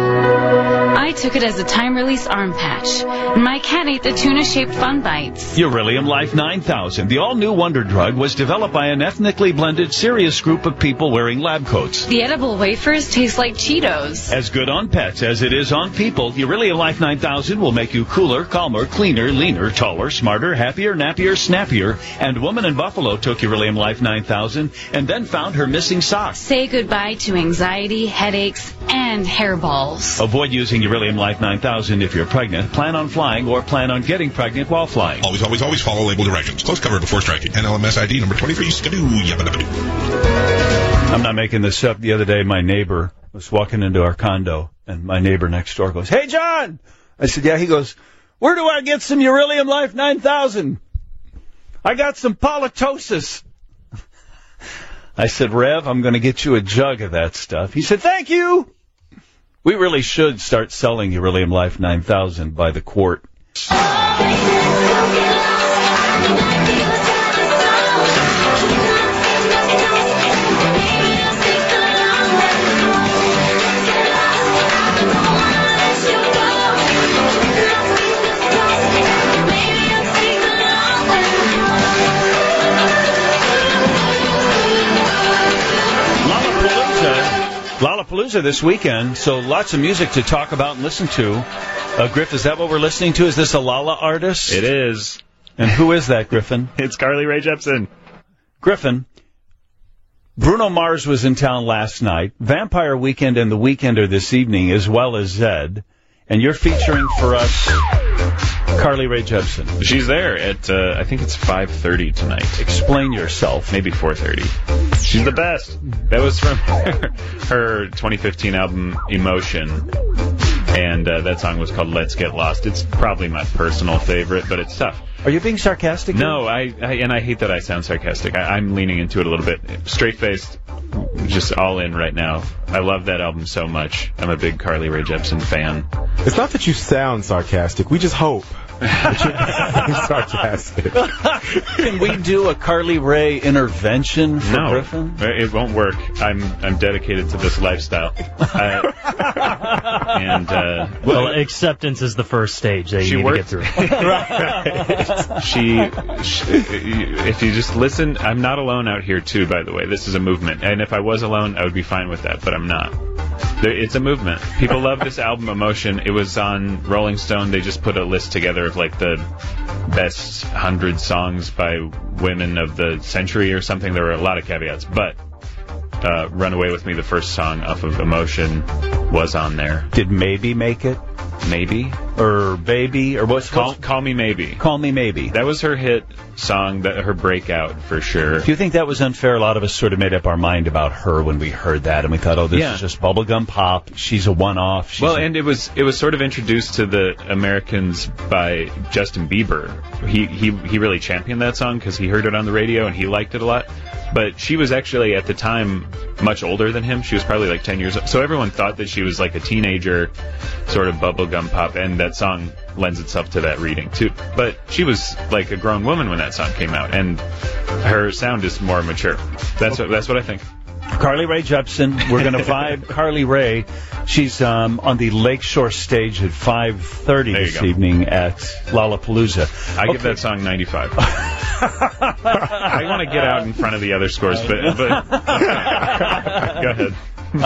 I took it as a time-release arm patch, and my cat ate the tuna-shaped Fun Bites. Urilium Life 9000, the all-new wonder drug, was developed by an ethnically blended, serious group of people wearing lab coats. The edible wafers taste like Cheetos. As good on pets as it is on people, Urilium Life 9000 will make you cooler, calmer, cleaner, leaner, taller, smarter, happier, nappier, snappier. And Woman in Buffalo took Urilium Life 9000 and then found her missing sock. Say goodbye to anxiety, headaches, and hairballs. Avoid using Urilium Life 9000 if you're pregnant, plan on flying, or plan on getting pregnant while flying. Always, always, always follow label directions. Close cover before striking. NLMS ID number 23. Skidoo, yabba-dabba-doo. I'm not making this up. The other day, my neighbor was walking into our condo, and my neighbor next door goes, "Hey, John!" I said, "Yeah." He goes, "Where do I get some Urilium Life 9000? I got some polytosis." I said, "Rev, I'm going to get you a jug of that stuff." He said, "Thank you." We really should start selling Urilium Life 9000 by the quart. Lollapalooza this weekend, so lots of music to talk about and listen to. Griff, is that what we're listening to? Is this a Lolla artist? It is. And who is that, Griffin? It's Carly Rae Jepsen. Griffin, Bruno Mars was in town last night, Vampire Weekend and The Weekender this evening, as well as Zed, and you're featuring for us Carly Rae Jepsen. She's there at, I think it's 5:30 tonight. Explain yourself. Maybe 4:30. She's the best. That was from her 2015 album, Emotion. And that song was called Let's Get Lost. It's probably my personal favorite, but it's tough. Are you being sarcastic? No, I hate that I sound sarcastic. I'm leaning into it a little bit. Straight-faced, just all in right now. I love that album so much. I'm a big Carly Rae Jepsen fan. It's not that you sound sarcastic. We just hope that you're being sarcastic. Can we do a Carly Rae intervention for Griffin? No, it won't work. I'm dedicated to this lifestyle. Well, acceptance is the first stage that you need to get through. She, if you just listen, I'm not alone out here too, by the way. This is a movement. And if I was alone, I would be fine with that, but I'm not. It's a movement. People love this album, Emotion. It was on Rolling Stone. They just put a list together of like the best 100 songs by women of the century or something. There were a lot of caveats, but Run Away With Me, the first song off of Emotion, was on there. Did Maybe make it? Maybe? Or Baby? Or what's Call Me Maybe. Call Me Maybe. That was her hit song, her breakout, for sure. Do you think that was unfair? A lot of us sort of made up our mind about her when we heard that, and we thought, oh, this is just bubblegum pop. She's a one-off. And it was sort of introduced to the Americans by Justin Bieber. He really championed that song because he heard it on the radio and he liked it a lot. But she was actually, at the time, much older than him. She was probably like 10 years old. So everyone thought that she was like a teenager, sort of bubblegum pop, and that song lends itself to that reading, too. But she was like a grown woman when that song came out, and her sound is more mature. That's what I think. Carly Rae Jepsen. We're going to vibe Carly Rae. She's on the Lakeshore stage at 5:30 this evening at Lollapalooza. I give that song 95. I want to get out in front of the other scores, but go ahead.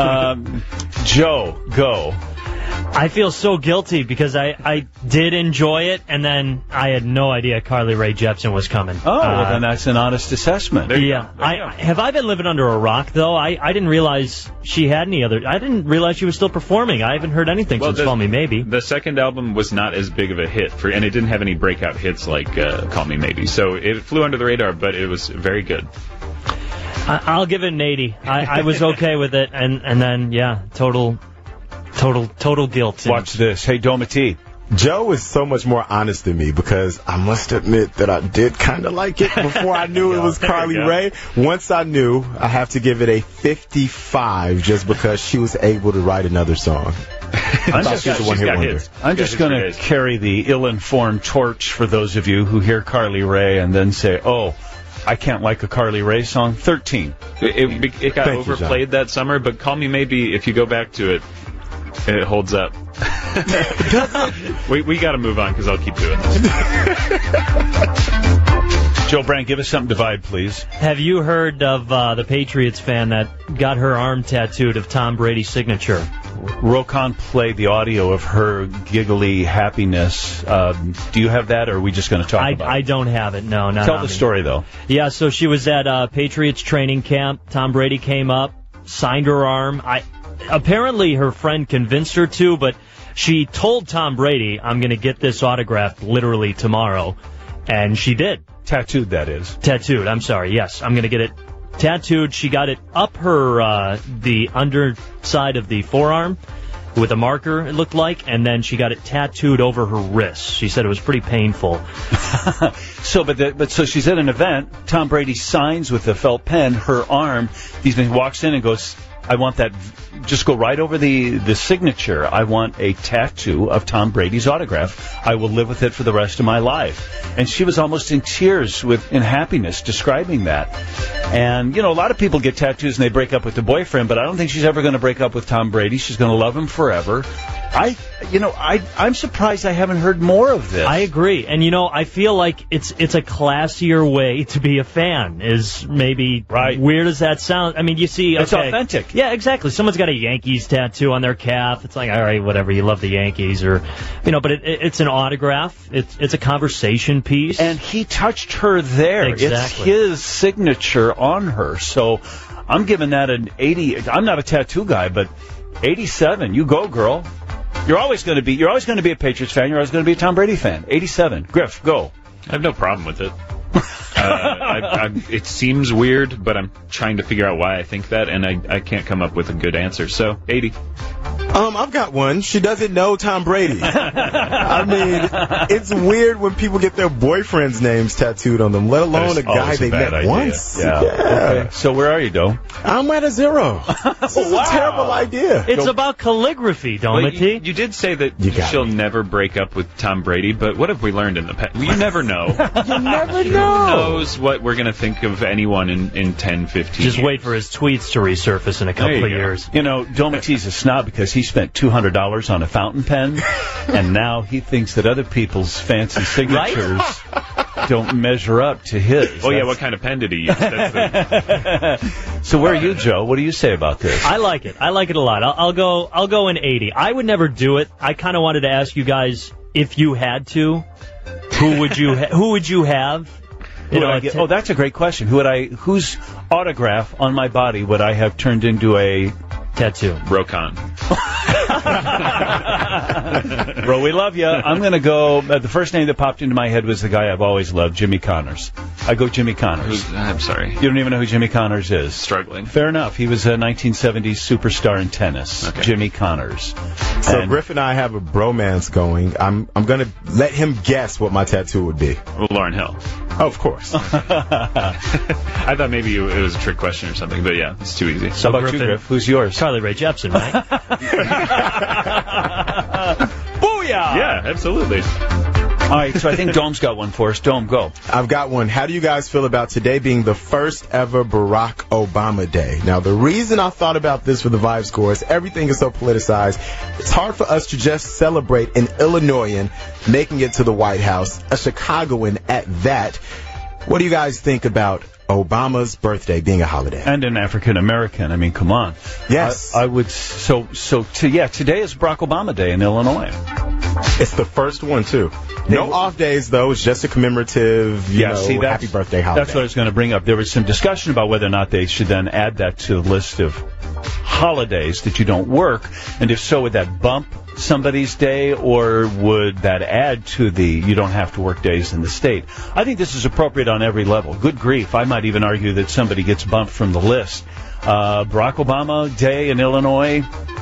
Joe, go. I feel so guilty because I did enjoy it, and then I had no idea Carly Rae Jepsen was coming. Oh, well, then that's an honest assessment. Yeah. Have I been living under a rock, though? I didn't realize she had any other... I didn't realize she was still performing. I haven't heard anything since Call Me Maybe. The second album was not as big of a hit, and it didn't have any breakout hits like Call Me Maybe. So it flew under the radar, but it was very good. I'll give it an 80. I was okay with it, and then, yeah, total guilt. Watch this. Hey, Domity. Joe is so much more honest than me because I must admit that I did kind of like it before I knew it was Carly Rae. Once I knew, I have to give it a 55 just because she was able to write another song. I'm just going to carry the ill-informed torch for those of you who hear Carly Rae and then say, oh, I can't like a Carly Rae song. 13. It got overplayed that summer, but Call Me Maybe, if you go back to it, it holds up. We got to move on because I'll keep doing this. Joe Brandt, give us something to vibe, please. Have you heard of the Patriots fan that got her arm tattooed of Tom Brady's signature? Rokon played the audio of her giggly happiness. Do you have that, or are we just going to talk about it? I don't have it, no. Not Tell the story, though. Yeah, so she was at Patriots training camp. Tom Brady came up, signed her arm. Apparently her friend convinced her to, but She told Tom Brady, I'm going to get this autographed literally tomorrow. And she did. Tattooed, that is. Tattooed, I'm sorry. Yes, I'm going to get it tattooed. She got it up her, the underside of the forearm with a marker, it looked like, and then she got it tattooed over her wrist. She said it was pretty painful. So she's at an event. Tom Brady signs with a felt pen her arm. He walks in and goes, I want that. Just go right over the signature. I want a tattoo of Tom Brady's autograph. I will live with it for the rest of my life. And she was almost in tears in happiness describing that. And, you know, a lot of people get tattoos and they break up with their boyfriend, but I don't think she's ever going to break up with Tom Brady. She's going to love him forever. I'm surprised I haven't heard more of this. I agree. And, you know, I feel like it's a classier way to be a fan, is maybe right. Weird as that sounds. I mean, you see... It's okay, authentic. Yeah, exactly. Someone's got a Yankees tattoo on their calf. It's like, all right, whatever, you love the Yankees. Or, you know, but it's an autograph. It's a conversation piece. And he touched her there. Exactly. It's his signature on her. So I'm giving that an 80. I'm not a tattoo guy, but 87. You go, girl. You're always going to be a Patriots fan. You're always going to be a Tom Brady fan. 87. Griff, go. I have no problem with it. It seems weird, but I'm trying to figure out why I think that, and I can't come up with a good answer. So, 80. I've got one. She doesn't know Tom Brady. I mean, it's weird when people get their boyfriends' names tattooed on them, let alone a guy they met once. Yeah. Okay. So where are you, Doe? I'm at a 0. This is a terrible idea. It's about calligraphy, Domity. You did say that she'll never break up with Tom Brady, but what have we learned in the past? You never know. You never know. Who knows what we're going to think of anyone in 10, 15 Just years. wait for his tweets to resurface in a couple of years. You know, Domity's a snob because he spent $200 on a fountain pen, and now he thinks that other people's fancy signatures don't measure up to his. Oh, yeah, what kind of pen did he use? So where are you, Joe? What do you say about this? I like it. I like it a lot. I'll go an 80. I would never do it. I kind of wanted to ask you guys, if you had to, who would you have? Oh, that's a great question. Whose autograph on my body would I have turned into a tattoo? Rokon. Bro, we love you. I'm going to go. The first name that popped into my head was the guy I've always loved, Jimmy Connors. I go Jimmy Connors. I'm sorry. You don't even know who Jimmy Connors is. Struggling. Fair enough. He was a 1970s superstar in tennis. Okay. Jimmy Connors. So Griff and I have a bromance going. I'm going to let him guess what my tattoo would be. Well, Lauryn Hill. Oh, of course. I thought maybe it was a trick question or something, but yeah, it's too easy. So how about you, Griff? Who's yours? Carly Rae Jepsen, right? Booyah! Yeah, absolutely. All right, so I think Dome's got one for us. Dome, go. I've got one. How do you guys feel about today being the first ever Barack Obama Day? Now, the reason I thought about this for the Vibe Score is everything is so politicized. It's hard for us to just celebrate an Illinoisan making it to the White House, a Chicagoan at that. What do you guys think about Obama's birthday being a holiday? And an African American. I mean, come on. Yes. I would. Today is Barack Obama Day in Illinois. It's the first one, too. No off days, though. It's just a commemorative, happy birthday holiday. That's what I was going to bring up. There was some discussion about whether or not they should then add that to the list of holidays that you don't work. And if so, would that bump somebody's day, or would that add to the you don't have to work days in the state? I think this is appropriate on every level. Good grief. I might even argue that somebody gets bumped from the list. Barack Obama Day in Illinois,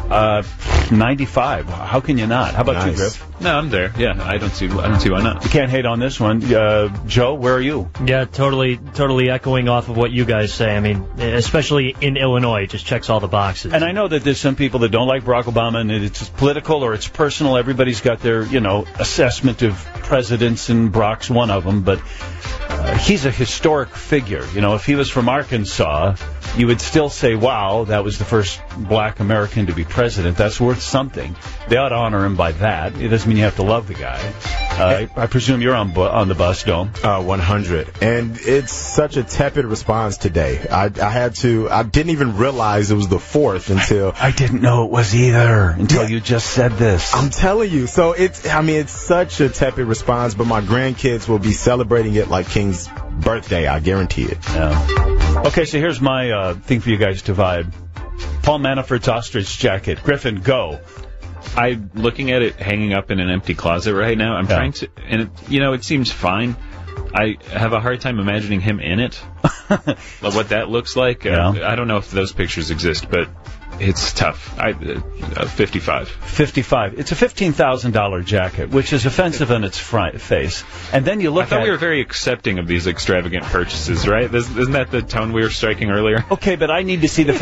95. How can you not? How about you, Griff? No, I'm there. Yeah, I don't see why not. You can't hate on this one. Joe, where are you? Yeah, totally echoing off of what you guys say. I mean, especially in Illinois, it just checks all the boxes. And I know that there's some people that don't like Barack Obama, and it's political or it's personal. Everybody's got their, assessment of presidents, and Barack's one of them. But he's a historic figure. If he was from Arkansas, you would still say, wow, that was the first black American to be president. That's worth something. They ought to honor him by that. It doesn't mean you have to love the guy. I presume you're on the bus, Dome. 100. And it's such a tepid response today. I didn't even realize it was the 4th until... I didn't know it was either until you just said this. I'm telling you. So it's such a tepid response, but my grandkids will be celebrating it like King's birthday. I guarantee it. Yeah. Okay, so here's my thing for you guys to vibe. Paul Manafort's ostrich jacket. Griffin, go. I'm looking at it hanging up in an empty closet right now. I'm trying to, and it seems fine. I have a hard time imagining him in it. What that looks like. I don't know if those pictures exist, but it's tough. 55. 55. It's a $15,000 jacket, which is offensive in its face. And then you look I thought we were very accepting of these extravagant purchases, right? Isn't that the tone we were striking earlier? Okay, but I need to see the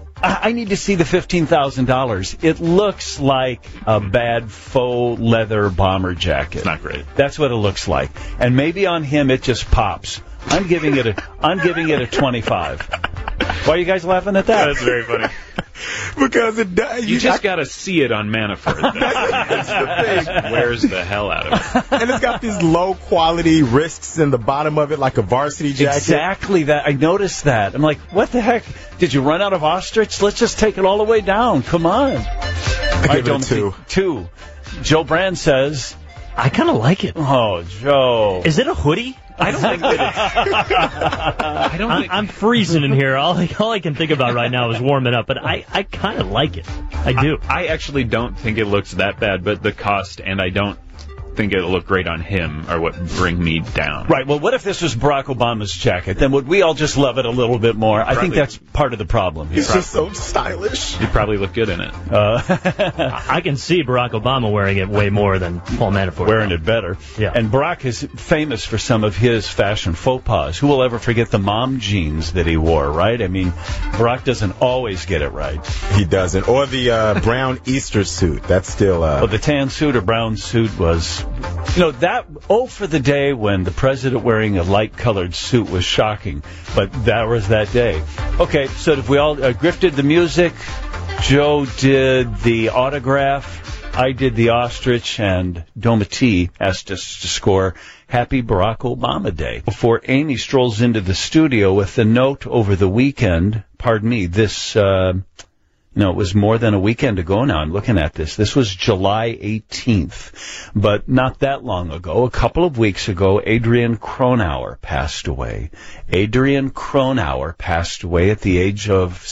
$15,000. It looks like a bad faux leather bomber jacket. It's not great. That's what it looks like. And maybe on him it just pops. I'm giving it a 25. Why are you guys laughing at that? That's very funny. Because it does. You just got to see it on Manafort. That's the thing. Wears the hell out of it. And it's got these low-quality wrists in the bottom of it, like a varsity jacket. Exactly that. I noticed that. I'm like, what the heck? Did you run out of ostrich? Let's just take it all the way down. Come on. I give it a 2. 2. Joe Brand says... I kind of like it. Oh, Joe. Is it a hoodie? I don't think that it's... I'm freezing in here. All I can think about right now is warming up, but I kind of like it. I do. I actually don't think it looks that bad, but the cost, and I don't think it'll look great on him, are what bring me down. Right. Well, what if this was Barack Obama's jacket? Then would we all just love it a little bit more? I think that's part of the problem. It's just so stylish. You'd probably look good in it. I can see Barack Obama wearing it way more than Paul Manafort. Wearing it better. Yeah. And Barack is famous for some of his fashion faux pas. Who will ever forget the mom jeans that he wore, right? I mean, Barack doesn't always get it right. He doesn't. Or the brown Easter suit. That's still... Well, the tan suit or brown suit was... for the day when the president wearing a light-colored suit was shocking. But that was that day. Okay, so if we all Griff did the music, Joe did the autograph, I did the ostrich, and Doma T asked us to score Happy Barack Obama Day. Before Amy strolls into the studio with the note over the weekend, pardon me, this... No, it was more than a weekend ago now. I'm looking at this. This was July 18th. But not that long ago, a couple of weeks ago, Adrian Cronauer passed away. Adrian Cronauer passed away at the age of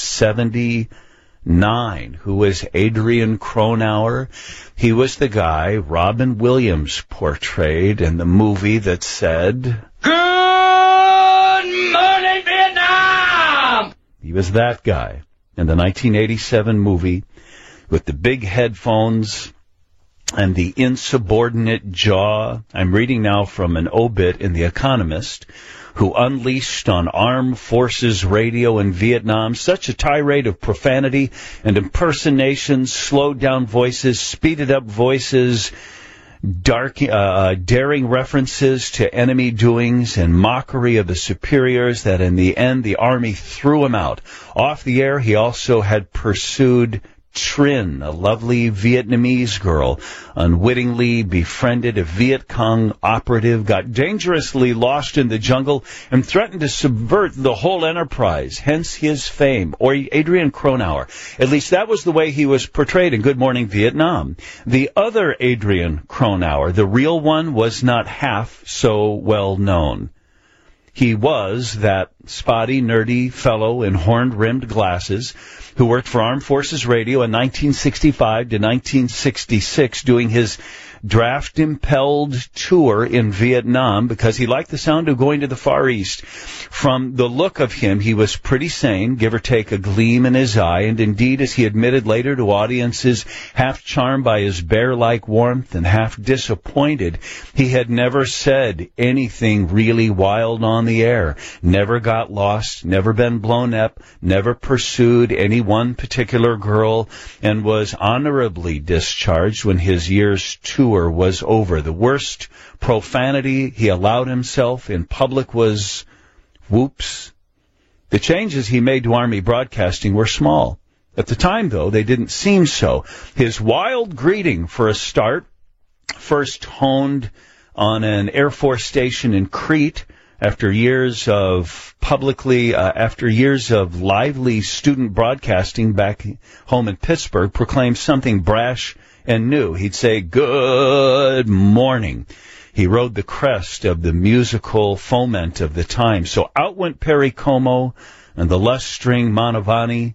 79. Who was Adrian Cronauer? He was the guy Robin Williams portrayed in the movie that said, "Good morning, Vietnam!" He was that guy. In the 1987 movie, with the big headphones and the insubordinate jaw. I'm reading now from an obit in The Economist, who unleashed on armed forces radio in Vietnam such a tirade of profanity and impersonations, slowed down voices, speeded up voices, daring references to enemy doings and mockery of the superiors that in the end the Army threw him out. Off the air, he also had pursued Trin, a lovely Vietnamese girl, unwittingly befriended a Viet Cong operative, got dangerously lost in the jungle, and threatened to subvert the whole enterprise, hence his fame. Or Adrian Cronauer. At least that was the way he was portrayed in Good Morning Vietnam. The other Adrian Cronauer, the real one, was not half so well known. He was that spotty, nerdy fellow in horn-rimmed glasses who worked for Armed Forces Radio in 1965 to 1966 doing his draft-impelled tour in Vietnam because he liked the sound of going to the Far East. From the look of him, he was pretty sane, give or take a gleam in his eye, and indeed, as he admitted later to audiences, half charmed by his bear-like warmth and half disappointed, he had never said anything really wild on the air, never got lost, never been blown up, never pursued any one particular girl, and was honorably discharged when his year's tour was over. The worst profanity he allowed himself in public was whoops. The changes he made to Army broadcasting were small. At the time, though, they didn't seem so. His wild greeting, for a start, first honed on an Air Force station in Crete after years of lively student broadcasting back home in Pittsburgh, proclaimed something brash and new. He'd say, "Good morning." He rode the crest of the musical foment of the time. So out went Perry Como and the lush string Manavani,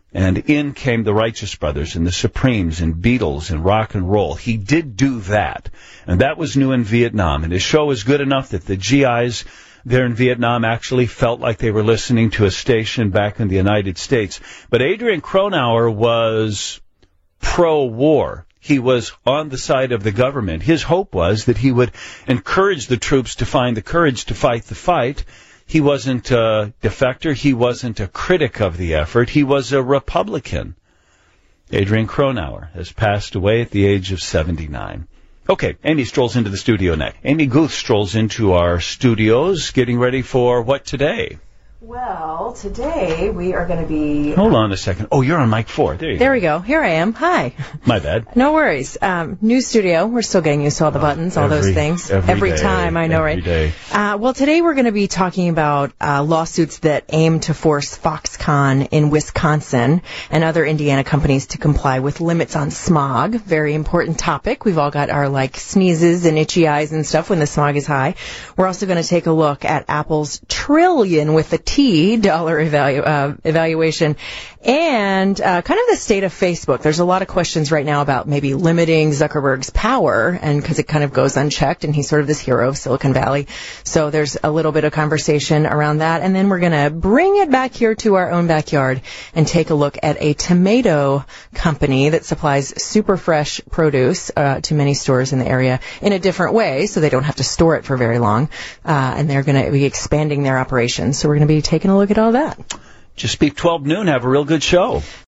And in came the Righteous Brothers and the Supremes and Beatles and rock and roll. He did do that. And that was new in Vietnam. And his show was good enough that the GIs there in Vietnam actually felt like they were listening to a station back in the United States. But Adrian Cronauer was pro-war. He was on the side of the government. His hope was that he would encourage the troops to find the courage to fight the fight. He wasn't a defector. He wasn't a critic of the effort. He was a Republican. Adrian Cronauer has passed away at the age of 79. Okay, Amy strolls into the studio next. Amy Guth strolls into our studios, getting ready for what today? Well, today we are going to be... Hold on a second. Oh, you're on mic 4. There you go. There we go. Here I am. Hi. My bad. No worries. New studio. We're still getting used to all the buttons, all those things. Every time, I know, right? Day. Well, today we're going to be talking about lawsuits that aim to force Foxconn in Wisconsin and other Indiana companies to comply with limits on smog. Very important topic. We've all got our, sneezes and itchy eyes and stuff when the smog is high. We're also going to take a look at Apple's trillion with the T dollar evaluation and kind of the state of Facebook. There's a lot of questions right now about maybe limiting Zuckerberg's power, and because it kind of goes unchecked, and he's sort of this hero of Silicon Valley. So there's a little bit of conversation around that, and then we're going to bring it back here to our own backyard and take a look at a tomato company that supplies super fresh produce to many stores in the area in a different way, so they don't have to store it for very long, and they're going to be expanding their operations. So we're going to be taking a look at all that. Just speak 12 noon. Have a real good show.